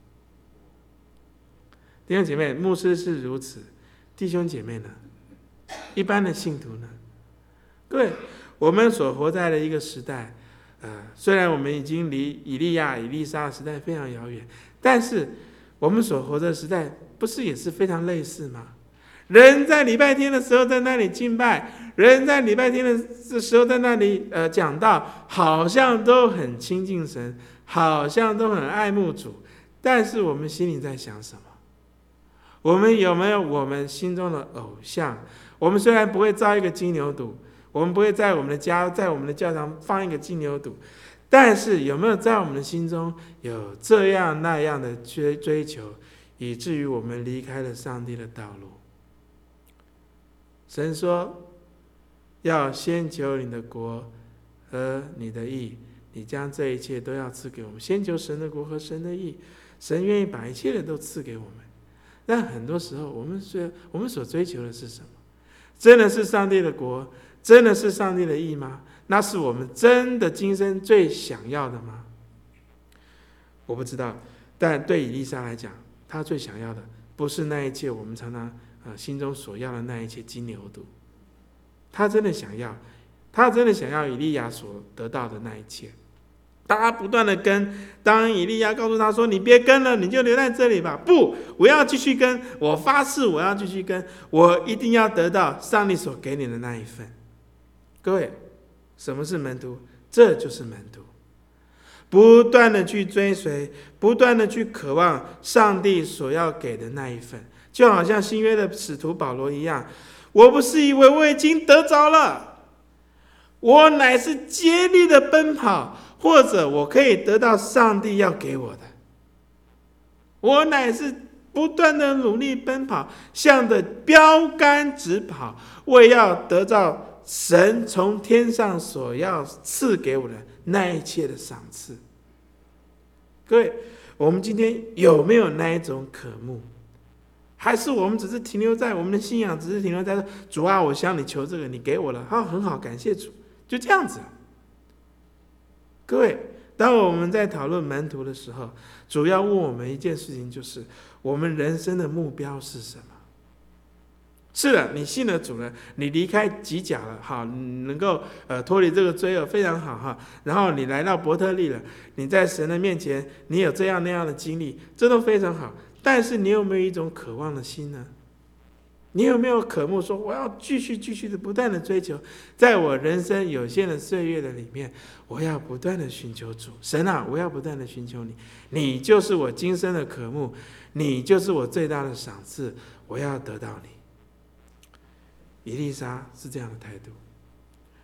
Speaker 1: 弟兄姐妹，牧师是如此，弟兄姐妹呢？一般的信徒呢？各位，我们所活在的一个时代，呃，虽然我们已经离以利亚、以利沙的时代非常遥远，但是我们所活的时代，不是也是非常类似吗？人在礼拜天的时候在那里敬拜，人在礼拜天的时候在那里呃讲道，好像都很亲近神，好像都很爱慕主，但是我们心里在想什么？我们有没有我们心中的偶像？我们虽然不会造一个金牛犊，我们不会在我们的家、在我们的教堂放一个金牛犊，但是有没有在我们的心中有这样那样的追追求，以至于我们离开了上帝的道路？神说要先求你的国和你的义，你将这一切都要赐给我们。先求神的国和神的义，神愿意把一切的都赐给我们。但很多时候我们所我们所追求的是什么？真的是上帝的国，真的是上帝的义吗？那是我们真的今生最想要的吗？我不知道，但对以利沙来讲，他最想要的不是那一切我们常常呃心中所要的那一切金牛犊，他真的想要，他真的想要以利亚所得到的那一切。当他不断的跟，当以利亚告诉他说：“你别跟了，你就留在这里吧。”不，我要继续跟，我发誓我要继续跟，我一定要得到上帝所给你的那一份。各位，什么是门徒？这就是门徒，不断的去追随，不断的去渴望上帝所要给的那一份，就好像新约的使徒保罗一样，我不是以为我已经得着了，我乃是竭力的奔跑，或者我可以得到上帝要给我的，我乃是不断的努力奔跑，向着标杆直跑，我也要得到神从天上所要赐给我的那一切的赏赐。各位，我们今天有没有那一种渴慕？还是我们只是停留在我们的信仰，只是停留在主啊，我向你求这个，你给我了，好，很好，感谢主，就这样子。各位，当我们在讨论门徒的时候，主要问我们一件事情，就是我们人生的目标是什么？是的，你信了主了，你离开吉甲了，好，你能够呃脱离这个罪恶，非常好哈。然后你来到伯特利了，你在神的面前，你有这样那样的经历，这都非常好。但是你有没有一种渴望的心呢？你有没有渴慕说，我要继续继续的不断的追求，在我人生有限的岁月的里面，我要不断的寻求主。神啊，我要不断的寻求你，你就是我今生的渴慕，你就是我最大的赏赐，我要得到你。以利沙是这样的态度。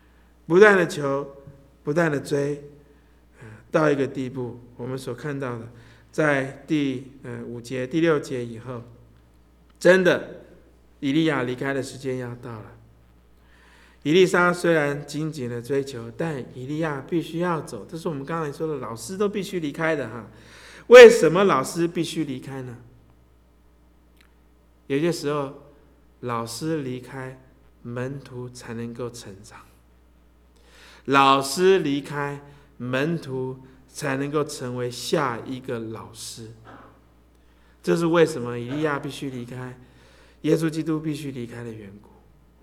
Speaker 1: 不断的求，不断的追，到一个地步，我们所看到的，在第呃五节、第六节以后，真的以利亚离开的时间要到了。以利沙虽然紧紧的追求，但以利亚必须要走，这是我们刚才说的，老师都必须离开的哈。为什么老师必须离开呢？有些时候，老师离开，门徒才能够成长；老师离开，门徒才能够成为下一个老师。这是为什么以利亚必须离开，耶稣基督必须离开的缘故。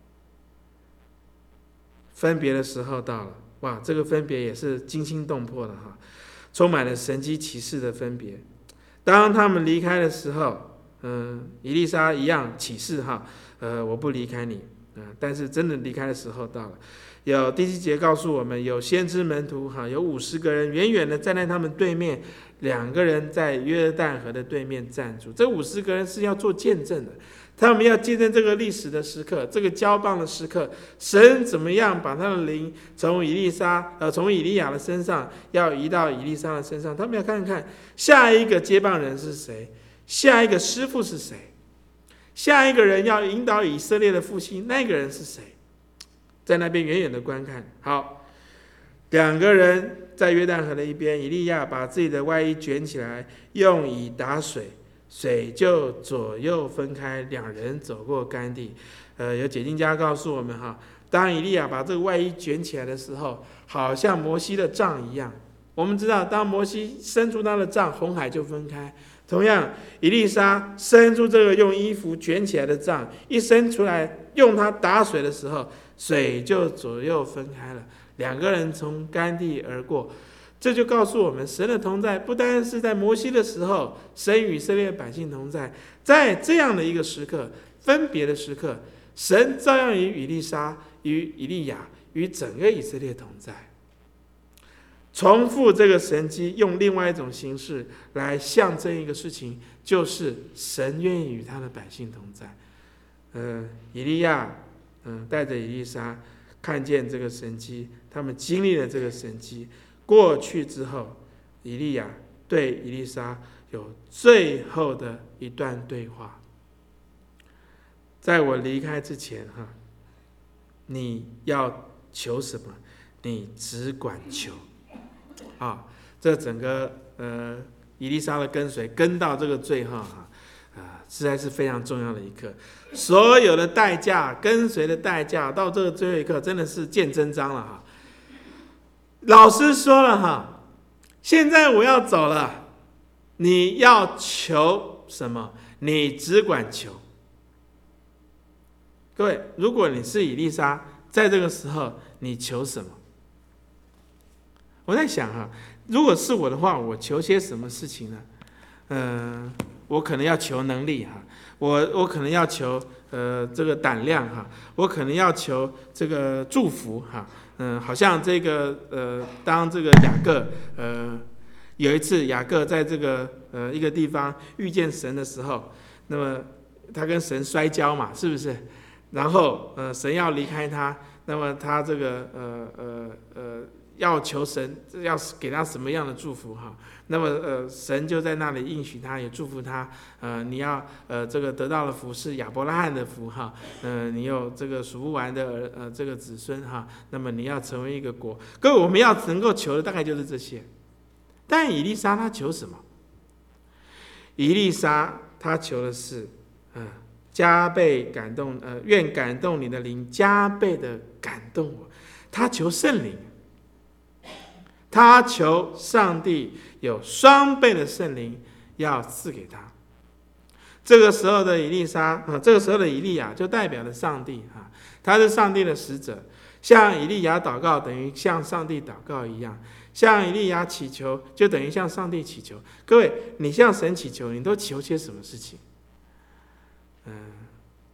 Speaker 1: 分别的时候到了，哇，这个分别也是惊心动魄的哈，充满了神迹奇事的分别。当他们离开的时候，嗯，以利沙一样起誓哈，呃，我不离开你，嗯，但是真的离开的时候到了。有第七节告诉我们，有先知门徒哈，有五十个人远远的站在他们对面，两个人在约旦河的对面站住。这五十个人是要做见证的，他们要见证这个历史的时刻，这个交棒的时刻，神怎么样把他的灵从以利沙呃从以利亚的身上要移到以利沙的身上，他们要看看下一个接棒人是谁，下一个师傅是谁，下一个人要引导以色列的复兴，那个人是谁？在那边远远的观看。好，两个人在约旦河的一边，以利亚把自己的外衣卷起来，用以打水，水就左右分开，两人走过干地。呃，有解经家告诉我们哈，当以利亚把这个外衣卷起来的时候，好像摩西的杖一样。我们知道，当摩西伸出他的杖，红海就分开。同样，以利沙伸出这个用衣服卷起来的杖，一伸出来，用它打水的时候，水就左右分开了，两个人从干地而过。这就告诉我们，神的同在不单是在摩西的时候，神与以色列百姓同在，在这样的一个时刻，分别的时刻，神照样与以利沙、与以利亚、与整个以色列同在。重复这个神迹，用另外一种形式来象征一个事情，就是神愿意与他的百姓同在。呃，以利亚，嗯、呃，带着以利沙看见这个神迹，他们经历了这个神迹。过去之后，以利亚对以利沙有最后的一段对话：在我离开之前，哈，你要求什么，你只管求。啊，这整个呃以利沙的跟随跟到这个最后哈，啊、呃，实在是非常重要的一刻。所有的代价，跟随的代价，到这个最后一刻，真的是见真章了哈。老师说了哈，现在我要走了，你要求什么？你只管求。各位，如果你是以利沙，在这个时候你求什么？我在想哈，如果是我的话，我求些什么事情呢？嗯、呃，我可能要求能力哈，我我可能要求呃这个胆量哈，我可能要求这个祝福哈，嗯、呃，好像这个呃，当这个雅各呃有一次雅各在这个呃一个地方遇见神的时候，那么他跟神摔跤嘛，是不是？然后呃神要离开他，那么他这个呃呃呃。要求神要给他什么样的祝福哈？那么呃，神就在那里应许他，也祝福他。呃，你要呃这个得到的福是亚伯拉罕的福哈。呃，你有这个数不完的呃这个子孙哈。那么你要成为一个国。各位，我们要能够求的大概就是这些。但以利沙他求什么？以利沙他求的是，嗯、呃，加倍感动，呃，愿感动你的灵加倍的感动我。他求圣灵。他求上帝有双倍的圣灵要赐给他。这个时候的以利沙啊，这个时候的以利亚就代表了上帝啊，他是上帝的使者。向以利亚祷告等于向上帝祷告一样，向以利亚祈求就等于向上帝祈求。各位，你向神祈求，你都求些什么事情？嗯，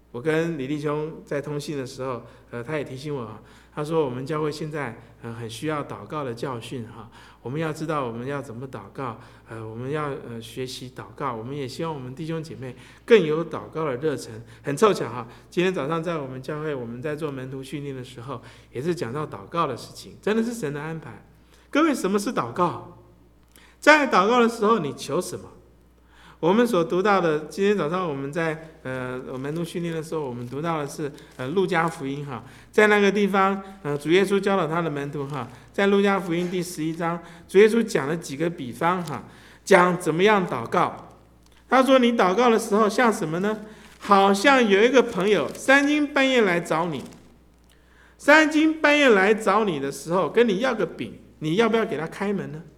Speaker 1: 我跟李弟兄在通信的时候，呃，他也提醒我，他说我们教会现在呃很需要祷告的教训哈，我们要知道我们要怎么祷告，呃，我们要呃学习祷告，我们也希望我们弟兄姐妹更有祷告的热忱。很凑巧哈，今天早上在我们教会，我们在做门徒训练的时候，也是讲到祷告的事情，真的是神的安排。各位，什么是祷告？在祷告的时候，你求什么？我们所读到的，今天早上我们在呃门徒训练的时候，我们读到的是呃路加福音哈，在那个地方，呃主耶稣教导他的门徒哈，在路加福音第十一章，主耶稣讲了几个比方哈，讲怎么样祷告。他说你祷告的时候像什么呢？好像有一个朋友三更半夜来找你，三更半夜来找你的时候，跟你要个饼，你要不要给他开门呢？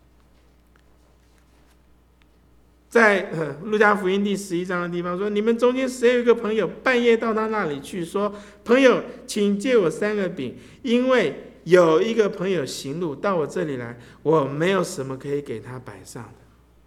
Speaker 1: 在呃路加福音第十一章的地方说，你们中间谁有一个朋友半夜到他那里去说，朋友请借我三个饼，因为有一个朋友行路到我这里来，我没有什么可以给他摆上的。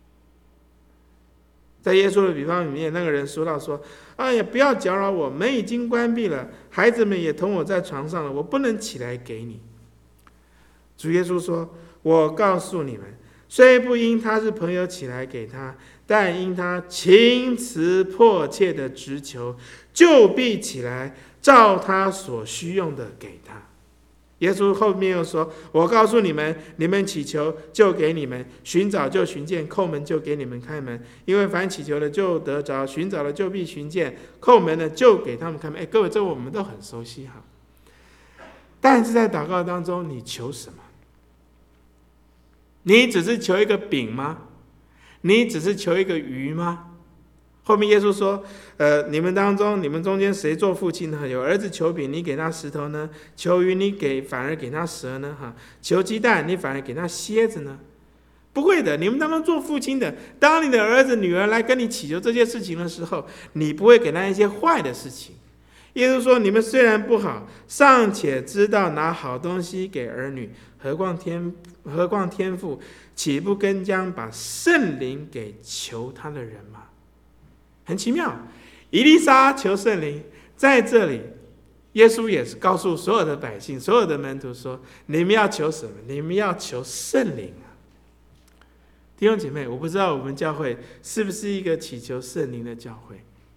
Speaker 1: 在耶稣的比方里面，那个人说到说，哎呀，不要搅扰我，门已经关闭了，孩子们也同我在床上了，我不能起来给你。主耶稣说，我告诉你们，虽不因他是朋友起来给他，但因他情辞迫切的直求，就必起来照他所需用的给他。耶稣后面又说，我告诉你们，你们祈求就给你们，寻找就寻见，叩门就给你们开门。因为凡祈求的就得着，寻找的就必寻见，叩门的就给他们开门。哎，各位，这个我们都很熟悉哈。但是在祷告当中，你求什么？你只是求一个饼吗？你只是求一个鱼吗？后面耶稣说，呃，你们当中，你们中间谁做父亲呢？有儿子求饼，你给他石头呢？求鱼，你给反而给他蛇呢？哈，求鸡蛋，你反而给他蝎子呢？不会的，你们当中做父亲的，当你的儿子女儿来跟你祈求这些事情的时候，你不会给他一些坏的事情。耶稣说，你们虽然不好，尚且知道拿好东西给儿女，何况天何况天父岂不更将把圣灵给求他的人吗？很奇妙，以利沙求圣灵，在这里耶稣也是告诉所有的百姓，所有的门徒说，你们要求什么？你们要求圣灵啊。弟兄姐妹，我不知道我们教会是不是一个祈求圣灵的教会。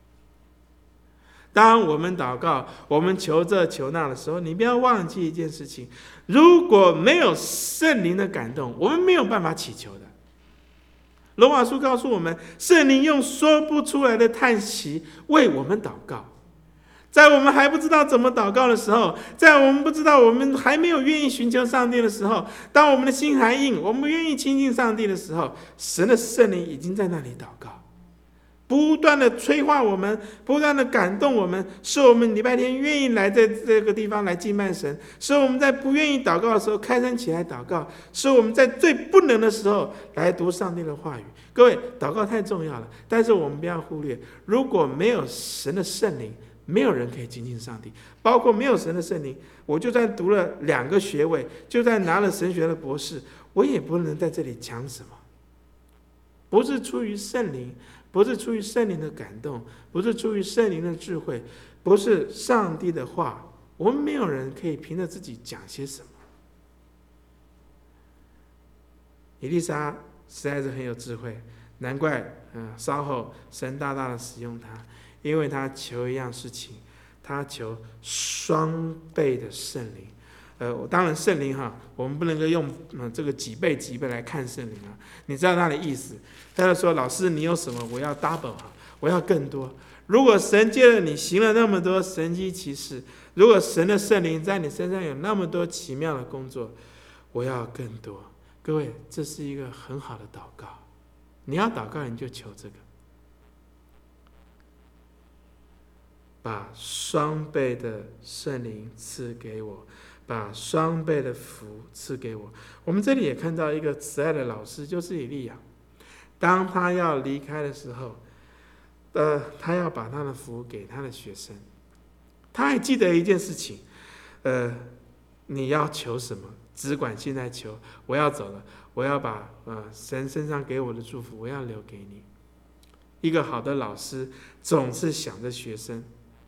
Speaker 1: 当我们祷告，我们求这求那的时候，你不要忘记一件事情，如果没有圣灵的感动，我们没有办法祈求的。罗马书告诉我们，圣灵用说不出来的叹息为我们祷告。在我们还不知道怎么祷告的时候，在我们不知道我们还没有愿意寻求上帝的时候，当我们的心还硬，我们愿意亲近上帝的时候，神的圣灵已经在那里祷告，不断的催化我们，不断的感动我们，使我们礼拜天愿意来在这个地方来敬拜神，使我们在不愿意祷告的时候开声起来祷告，使我们在最不能的时候来读上帝的话语。各位，祷告太重要了，但是我们不要忽略，如果没有神的圣灵，没有人可以亲近上帝。包括没有神的圣灵，我就算读了两个学位，就算拿了神学的博士，我也不能在这里讲什么。不是出于圣灵，不是出于圣灵的感动，不是出于圣灵的智慧，不是上帝的话，我们没有人可以凭着自己讲些什么。以利沙实在是很有智慧，难怪、呃、稍后神大大的使用他，因为他求一样事情，他求双倍的圣灵。呃，当然圣灵哈，我们不能够用、呃、这个几倍几倍来看圣灵啊。你知道他的意思？他就说：“老师，你有什么？我要 double 哈，我要更多。如果神借了你行了那么多神迹奇事，如果神的圣灵在你身上有那么多奇妙的工作，我要更多。”各位，这是一个很好的祷告。你要祷告，你就求这个，把双倍的圣灵赐给我，把双倍的福赐给我。我们这里也看到一个慈爱的老师，就是以利亚。当他要离开的时候，呃，他要把他的福给他的学生。他还记得一件事情，呃，你要求什么？只管现在求，我要走了，我要把呃神身上给我的祝福，我要留给你。一个好的老师总是想着学生，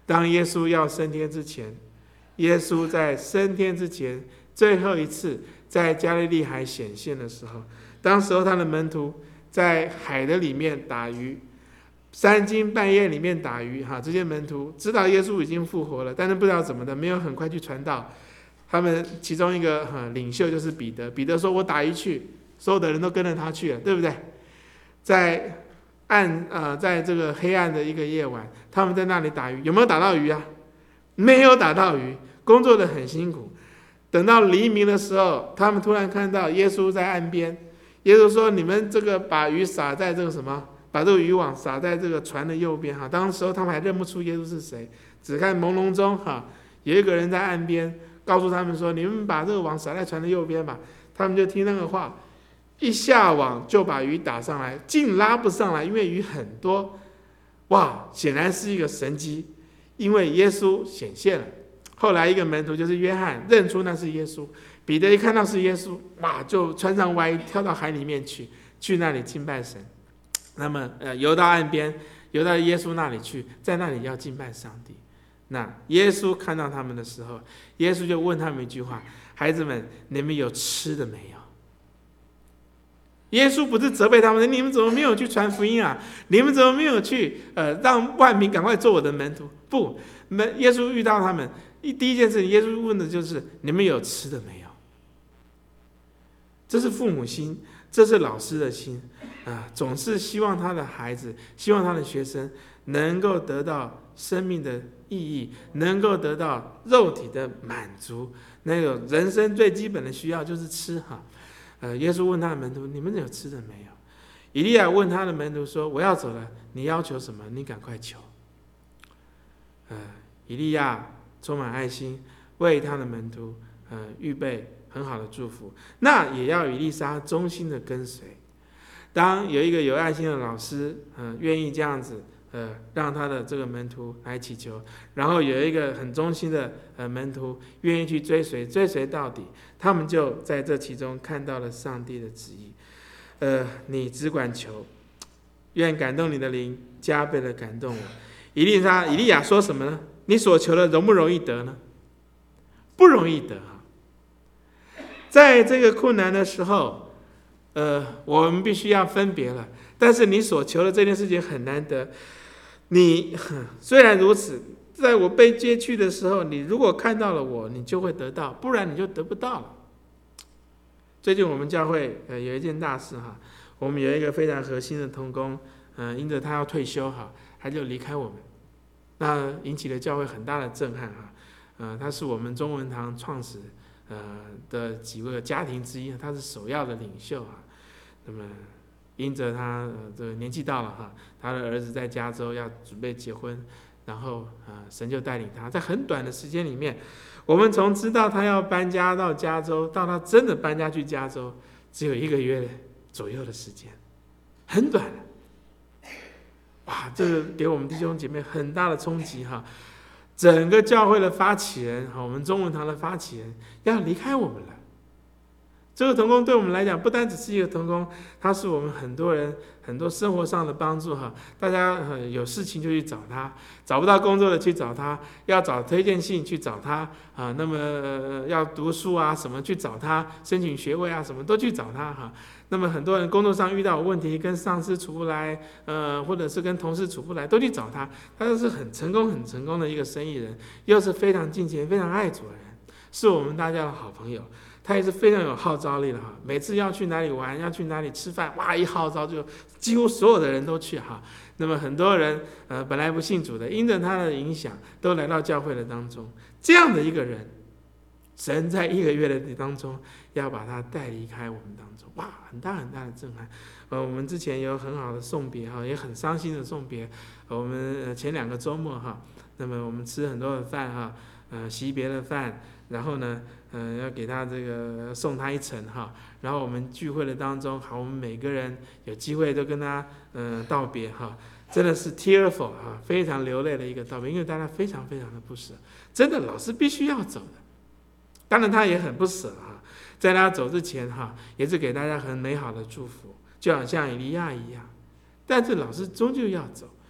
Speaker 1: 当耶稣要升天之前，耶稣在升天之前最后一次在加利利海显现的时候，当时候他的门徒在海的里面打鱼，三更半夜里面打鱼哈，这些门徒知道耶稣已经复活了，但是不知道怎么的，没有很快去传道。他们其中一个哈领袖就是彼得，彼得说：“我打鱼去。”所有的人都跟着他去了，对不对？在暗呃，在这个黑暗的一个夜晚，他们在那里打鱼，有没有打到鱼啊？没有打到鱼，工作得很辛苦。等到黎明的时候，他们突然看到耶稣在岸边。耶稣说：“你们这个把鱼撒在这个什么？把这个渔网撒在这个船的右边。”哈，当时候他们还认不出耶稣是谁，只看朦胧中哈有一个人在岸边，告诉他们说：“你们把这个网撒在船的右边吧。”他们就听那个话。一下网就把鱼打上来，竟拉不上来，因为鱼很多。哇，显然是一个神迹，因为耶稣显现了。后来一个门徒就是约翰认出那是耶稣，彼得一看到是耶稣，哇，就穿上外衣跳到海里面去，去那里敬拜神。那么呃，游到岸边，游到耶稣那里去，在那里要敬拜上帝。那耶稣看到他们的时候，耶稣就问他们一句话：“孩子们，你们有吃的没有？”耶稣不是责备他们，你们怎么没有去传福音啊？你们怎么没有去呃让万民赶快做我的门徒？不，门耶稣遇到他们，一第一件事，耶稣问的就是你们有吃的没有？这是父母心，这是老师的心啊，总是希望他的孩子，希望他的学生能够得到生命的意义，能够得到肉体的满足，那种人生最基本的需要就是吃哈。呃，耶稣问他的门徒：“你们有吃的没有？”以利亚问他的门徒说：“我要走了，你要求什么？你赶快求。”呃，以利亚充满爱心，为他的门徒呃预备很好的祝福。那也要以利沙忠心的跟随。当有一个有爱心的老师，呃，愿意这样子，呃，让他的这个门徒来祈求，然后有一个很忠心的呃门徒愿意去追随，追随到底。他们就在这其中看到了上帝的旨意。呃，你只管求，愿感动你的灵加倍的感动我。以利沙、以利亚说什么呢？你所求的容不容易得呢？不容易得啊！在这个困难的时候，呃，我们必须要分别了。但是你所求的这件事情很难得。你虽然如此，在我被接去的时候，你如果看到了我，你就会得到，不然你就得不到了。最近我们教会呃有一件大事哈，我们有一个非常核心的同工，呃，因着他要退休哈，他就离开我们，那引起了教会很大的震撼哈。呃，他是我们中文堂创始呃的几个家庭之一，他是首要的领袖哈。那么因着他呃这个年纪到了哈，他的儿子在加州要准备结婚。然后呃，神就带领他，在很短的时间里面，我们从知道他要搬家到加州，到他真的搬家去加州，只有一个月左右的时间，很短。哇，这个给我们弟兄姐妹很大的冲击哈！整个教会的发起人哈，我们中文堂的发起人要离开我们了。这个同工对我们来讲，不单只是一个同工，他是我们很多人很多生活上的帮助哈。大家有事情就去找他，找不到工作的去找他，要找推荐信去找他啊。那么、呃、要读书啊什么去找他，申请学位啊什么都去找他哈。那么很多人工作上遇到问题，跟上司处不来，呃，或者是跟同事处不来，都去找他。他是很成功、很成功的一个生意人，又是非常敬虔、非常爱主的人，是我们大家的好朋友。他也是非常有号召力的哈，每次要去哪里玩，要去哪里吃饭，哇，一号召就几乎所有的人都去哈。那么很多人呃本来不信主的，因着他的影响，都来到教会的当中。这样的一个人，神在一个月的当中要把他带离开我们当中，哇，很大很大的震撼。呃，我们之前有很好的送别哈，也很伤心的送别。我们前两个周末哈，那么我们吃很多的饭哈，呃，惜别的饭。然后呢，呃，要给他这个送他一程哈。然后我们聚会的当中，好，我们每个人有机会都跟他呃道别哈，真的是 tearful 哈，非常流泪的一个道别，因为大家非常非常的不舍，真的老师必须要走的。当然他也很不舍哈，在他走之前哈，也是给大家很美好的祝福，就好像以利亚一样。但是老师终究要走。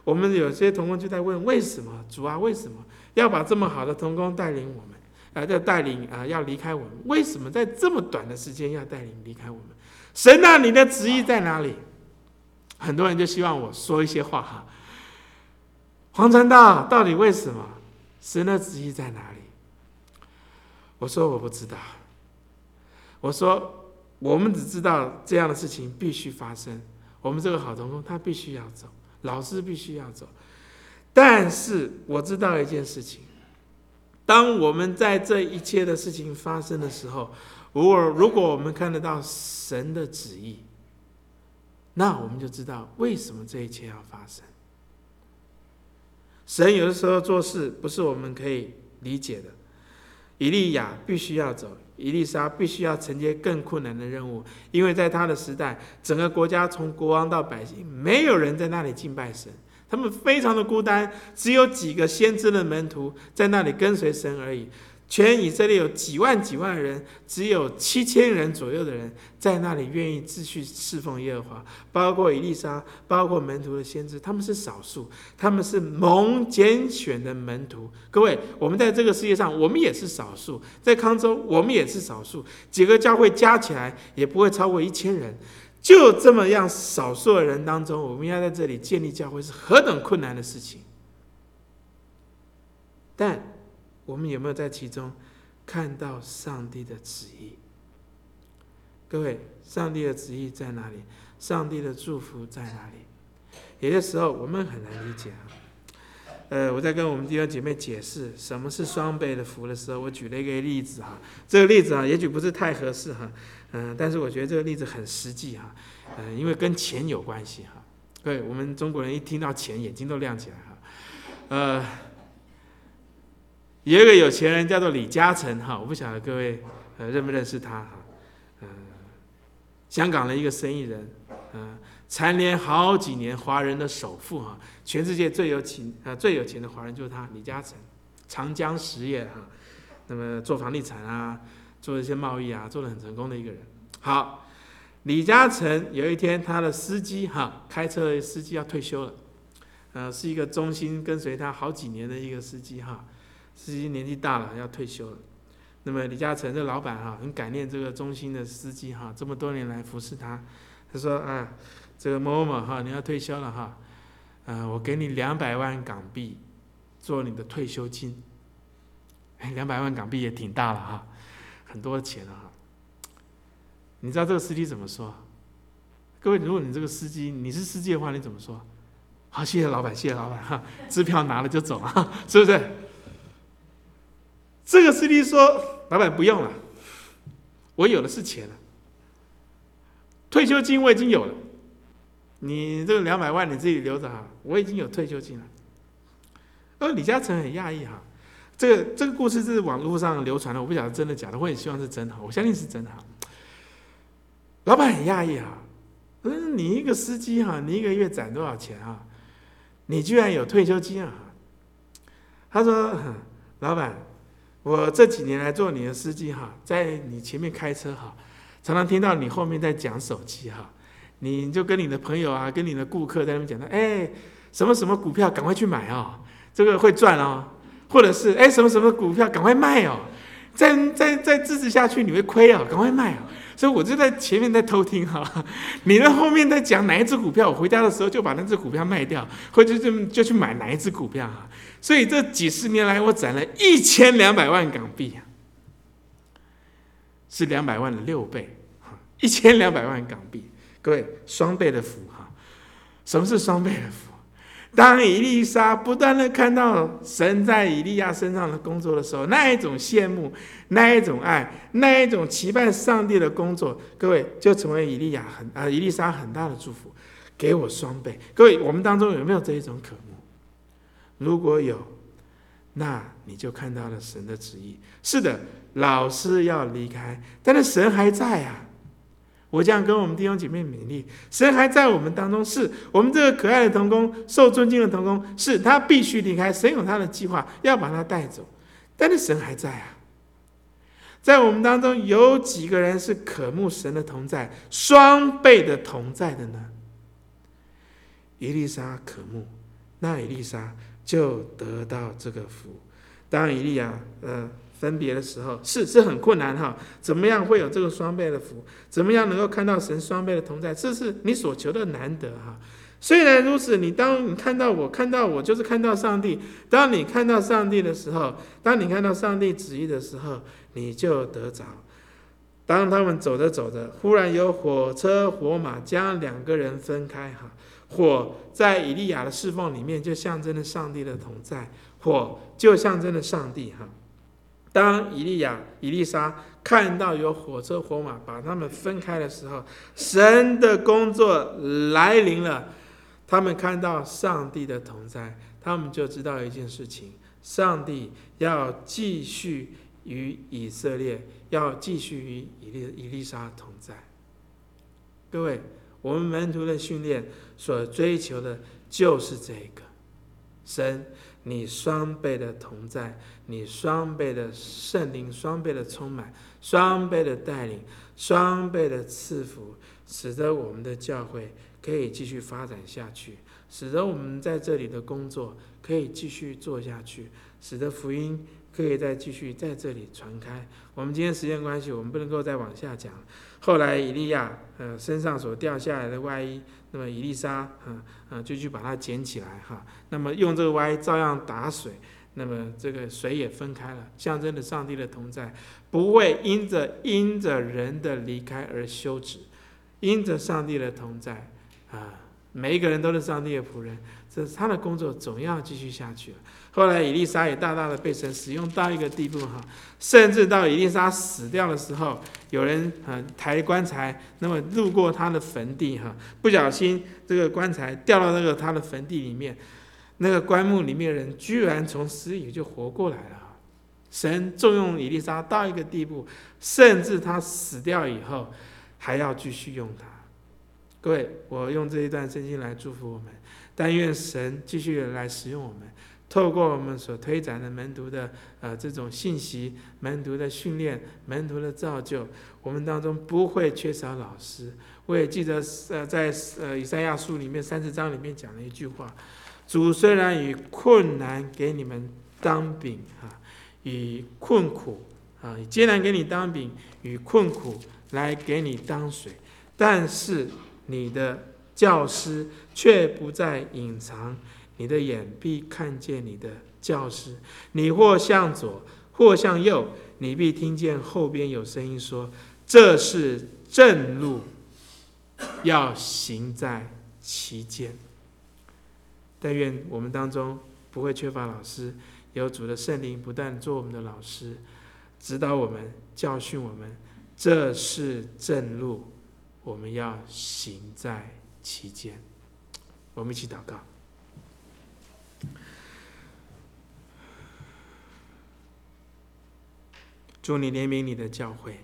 Speaker 1: 我们有些同工就在问：为什么主啊？为什么要把这么好的同工带领我们？啊，要带领啊，要离开我们？为什么在这么短的时间要带领离开我们？神啊，你的旨意在哪里？很多人就希望我说一些话哈。黄传道，到底为什么？神的旨意在哪里？我说我不知道。我说我们只知道这样的事情必须发生。我们这个好同工他必须要走，老师必须要走。但是我知道一件事情，当我们在这一切的事情发生的时候，如果如果我们看得到神的旨意，那我们就知道为什么这一切要发生。神有的时候做事不是我们可以理解的。以利亚必须要走，以利沙必须要承接更困难的任务，因为在他的时代，整个国家从国王到百姓，没有人在那里敬拜神，他们非常的孤单，只有几个先知的门徒在那里跟随神而已。全以色列有几万几万人，只有七千人左右的人在那里愿意继续侍奉耶和华，包括以利沙，包括门徒的先知，他们是少数，他们是蒙拣选的门徒。各位，我们在这个世界上，我们也是少数，在康州我们也是少数，几个教会加起来也不会超过一千人。就这么样少数的人当中，我们要在这里建立教会是何等困难的事情。但我们有没有在其中看到上帝的旨意？各位，上帝的旨意在哪里？上帝的祝福在哪里？有些时候我们很难理解啊。呃，我在跟我们弟兄姐妹解释什么是双倍的福的时候，我举了一个例子哈。这个例子啊，也许不是太合适哈，嗯、呃，但是我觉得这个例子很实际哈，嗯、呃，因为跟钱有关系哈。各位，我们中国人一听到钱，眼睛都亮起来哈，呃。有一个有钱人叫做李嘉诚哈，我不晓得各位呃认不认识他哈，呃，香港的一个生意人，呃，蝉联好几年华人的首富哈，全世界最有钱呃最有钱的华人就是他李嘉诚，长江实业哈，那么做房地产啊，做一些贸易啊，做得很成功的一个人。好，李嘉诚有一天他的司机哈，开车的司机要退休了，呃，是一个忠心跟随他好几年的一个司机哈。司机年纪大了，要退休了。那么李嘉诚这老板哈，很感念这个忠心的司机哈，这么多年来服侍他。他说啊，这个某某某哈，你要退休了哈，呃，我给你两百万港币做你的退休金。哎，两百万港币也挺大了哈，很多钱了哈。你知道这个司机怎么说？各位，如果你这个司机你是司机的话，你怎么说？好，谢谢老板，谢谢老板哈，支票拿了就走了，是不是？这个司机说：“老板不用了，我有的是钱了，退休金我已经有了，你这个两百万你自己留着哈，我已经有退休金了。”而李嘉诚很讶异哈，这个这个故事是网络上流传的，我不晓得真的假的，我也希望是真的，我相信是真的哈。老板很讶异哈，嗯，你一个司机哈，你一个月攒多少钱啊？你居然有退休金啊？他说：“老板。”我这几年来做你的司机哈，在你前面开车哈，常常听到你后面在讲手机哈，你就跟你的朋友啊，跟你的顾客在那边讲的，哎，什么什么股票赶快去买哦，这个会赚哦，或者是哎什么什么股票赶快卖哦，再再再支持下去你会亏哦，赶快卖哦。所以我就在前面在偷听哈，你在后面在讲哪一只股票，我回家的时候就把那只股票卖掉，或者就就去买哪一只股票哈。所以这几十年来，我攒了一千两百万港币，是两百万的六倍，一千两百万港币，各位双倍的福哈。什么是双倍的福？当以利沙不断的看到神在以利亚身上的工作的时候，那一种羡慕，那一种爱，那一种期盼上帝的工作，各位就成为以利亚很啊以利沙很大的祝福，给我双倍。各位，我们当中有没有这一种渴慕？如果有，那你就看到了神的旨意。是的，老师要离开，但是神还在啊。我这样跟我们弟兄姐妹勉励，神还在我们当中，是我们这个可爱的同工，受尊敬的同工，是他必须离开，神有他的计划要把他带走，但是神还在啊。在我们当中有几个人是渴慕神的同在，双倍的同在的呢？以利沙渴慕， 那以利沙就得到这个福。当以利亚呃分别的时候，是是很困难哈。怎么样会有这个双倍的福？怎么样能够看到神双倍的同在？这是你所求的难得哈。虽然如此，你当你看到我，看到我就是看到上帝。当你看到上帝的时候，当你看到上帝旨意的时候，你就得着。当他们走着走着，忽然有火车火马将两个人分开哈。火在以利亚的侍奉里面，就象征了上帝的同在；火就象征了上帝哈。当以利亚、以利沙看到有火车火马把他们分开的时候，神的工作来临了。他们看到上帝的同在，他们就知道一件事情：上帝要继续与以色列，要继续与以利以利沙同在。各位，我们门徒的训练所追求的就是这个。神，你双倍的同在，你双倍的圣灵，双倍的充满，双倍的带领，双倍的赐福，使得我们的教会可以继续发展下去，使得我们在这里的工作可以继续做下去，使得福音可以再继续在这里传开。我们今天时间关系，我们不能够再往下讲。后来以利亚呃身上所掉下来的外衣，那么以利沙呃呃就去把它捡起来哈，那么用这个外衣照样打水，那么这个水也分开了，象征着上帝的同在，不会因着因着人的离开而休止，因着上帝的同在啊，每一个人都是上帝的仆人，这他的工作总要继续下去了。后来以利沙也大大的被神使用到一个地步哈，甚至到以利沙死掉的时候，有人啊抬棺材，那么路过他的坟地哈，不小心这个棺材掉到那个他的坟地里面，那个棺木里面的人居然从死里就活过来了。神重用以利沙到一个地步，甚至他死掉以后还要继续用他。各位，我用这一段圣经来祝福我们，但愿神继续来使用我们，透过我们所推展的门徒的呃这种信息、门徒的训练、门徒的造就，我们当中不会缺少老师。我也记得呃在呃以赛亚书里面三十章里面讲了一句话：主虽然以困难给你们当饼啊，以困苦啊，以艰难给你当饼，以困苦来给你当水，但是你的教师却不再隐藏，你的眼必看见你的教师。你或向左，或向右，你必听见后边有声音说：“这是正路，要行在其间。”但愿我们当中不会缺乏老师，有主的圣灵不断做我们的老师，指导我们，教训我们。这是正路，我们要行在其间。我们一起祷告。主，你怜悯你的教会。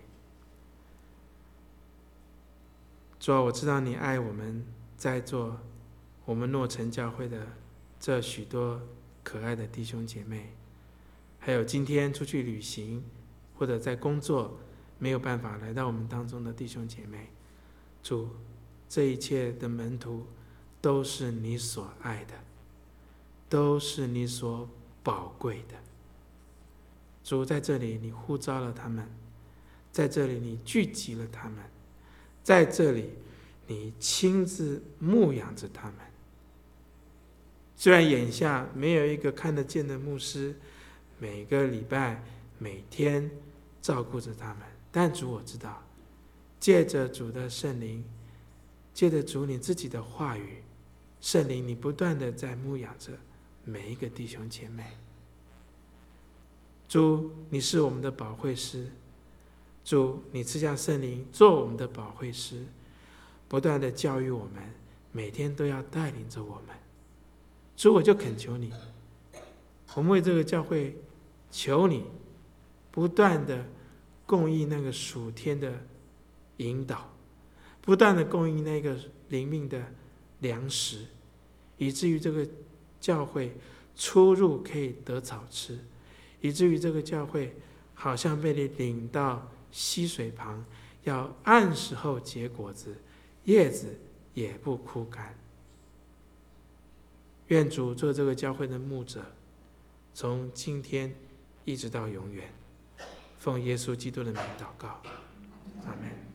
Speaker 1: 主啊，我知道你爱我们在座我们诺城教会的这许多可爱的弟兄姐妹，还有今天出去旅行或者在工作没有办法来到我们当中的弟兄姐妹。主，这一切的门徒都是你所爱的，都是你所宝贵的。主，在这里你呼召了他们，在这里你聚集了他们，在这里你亲自牧养着他们。虽然眼下没有一个看得见的牧师每个礼拜每天照顾着他们，但主，我知道借着主的圣灵，借着主你自己的话语，圣灵你不断的在牧养着每一个弟兄姐妹。主，你是我们的保惠师，主，你赐下圣灵做我们的保惠师，不断的教育我们，每天都要带领着我们。主，我就恳求你，我们为这个教会求你不断的供应那个属天的引导，不断的供应那个灵命的粮食，以至于这个教会出入可以得草吃，以至于这个教会好像被你领到溪水旁，要按时候结果子，叶子也不枯干。 愿主做这个教会的牧者，从今天一直到永远。奉耶稣基督的名祷告，阿们。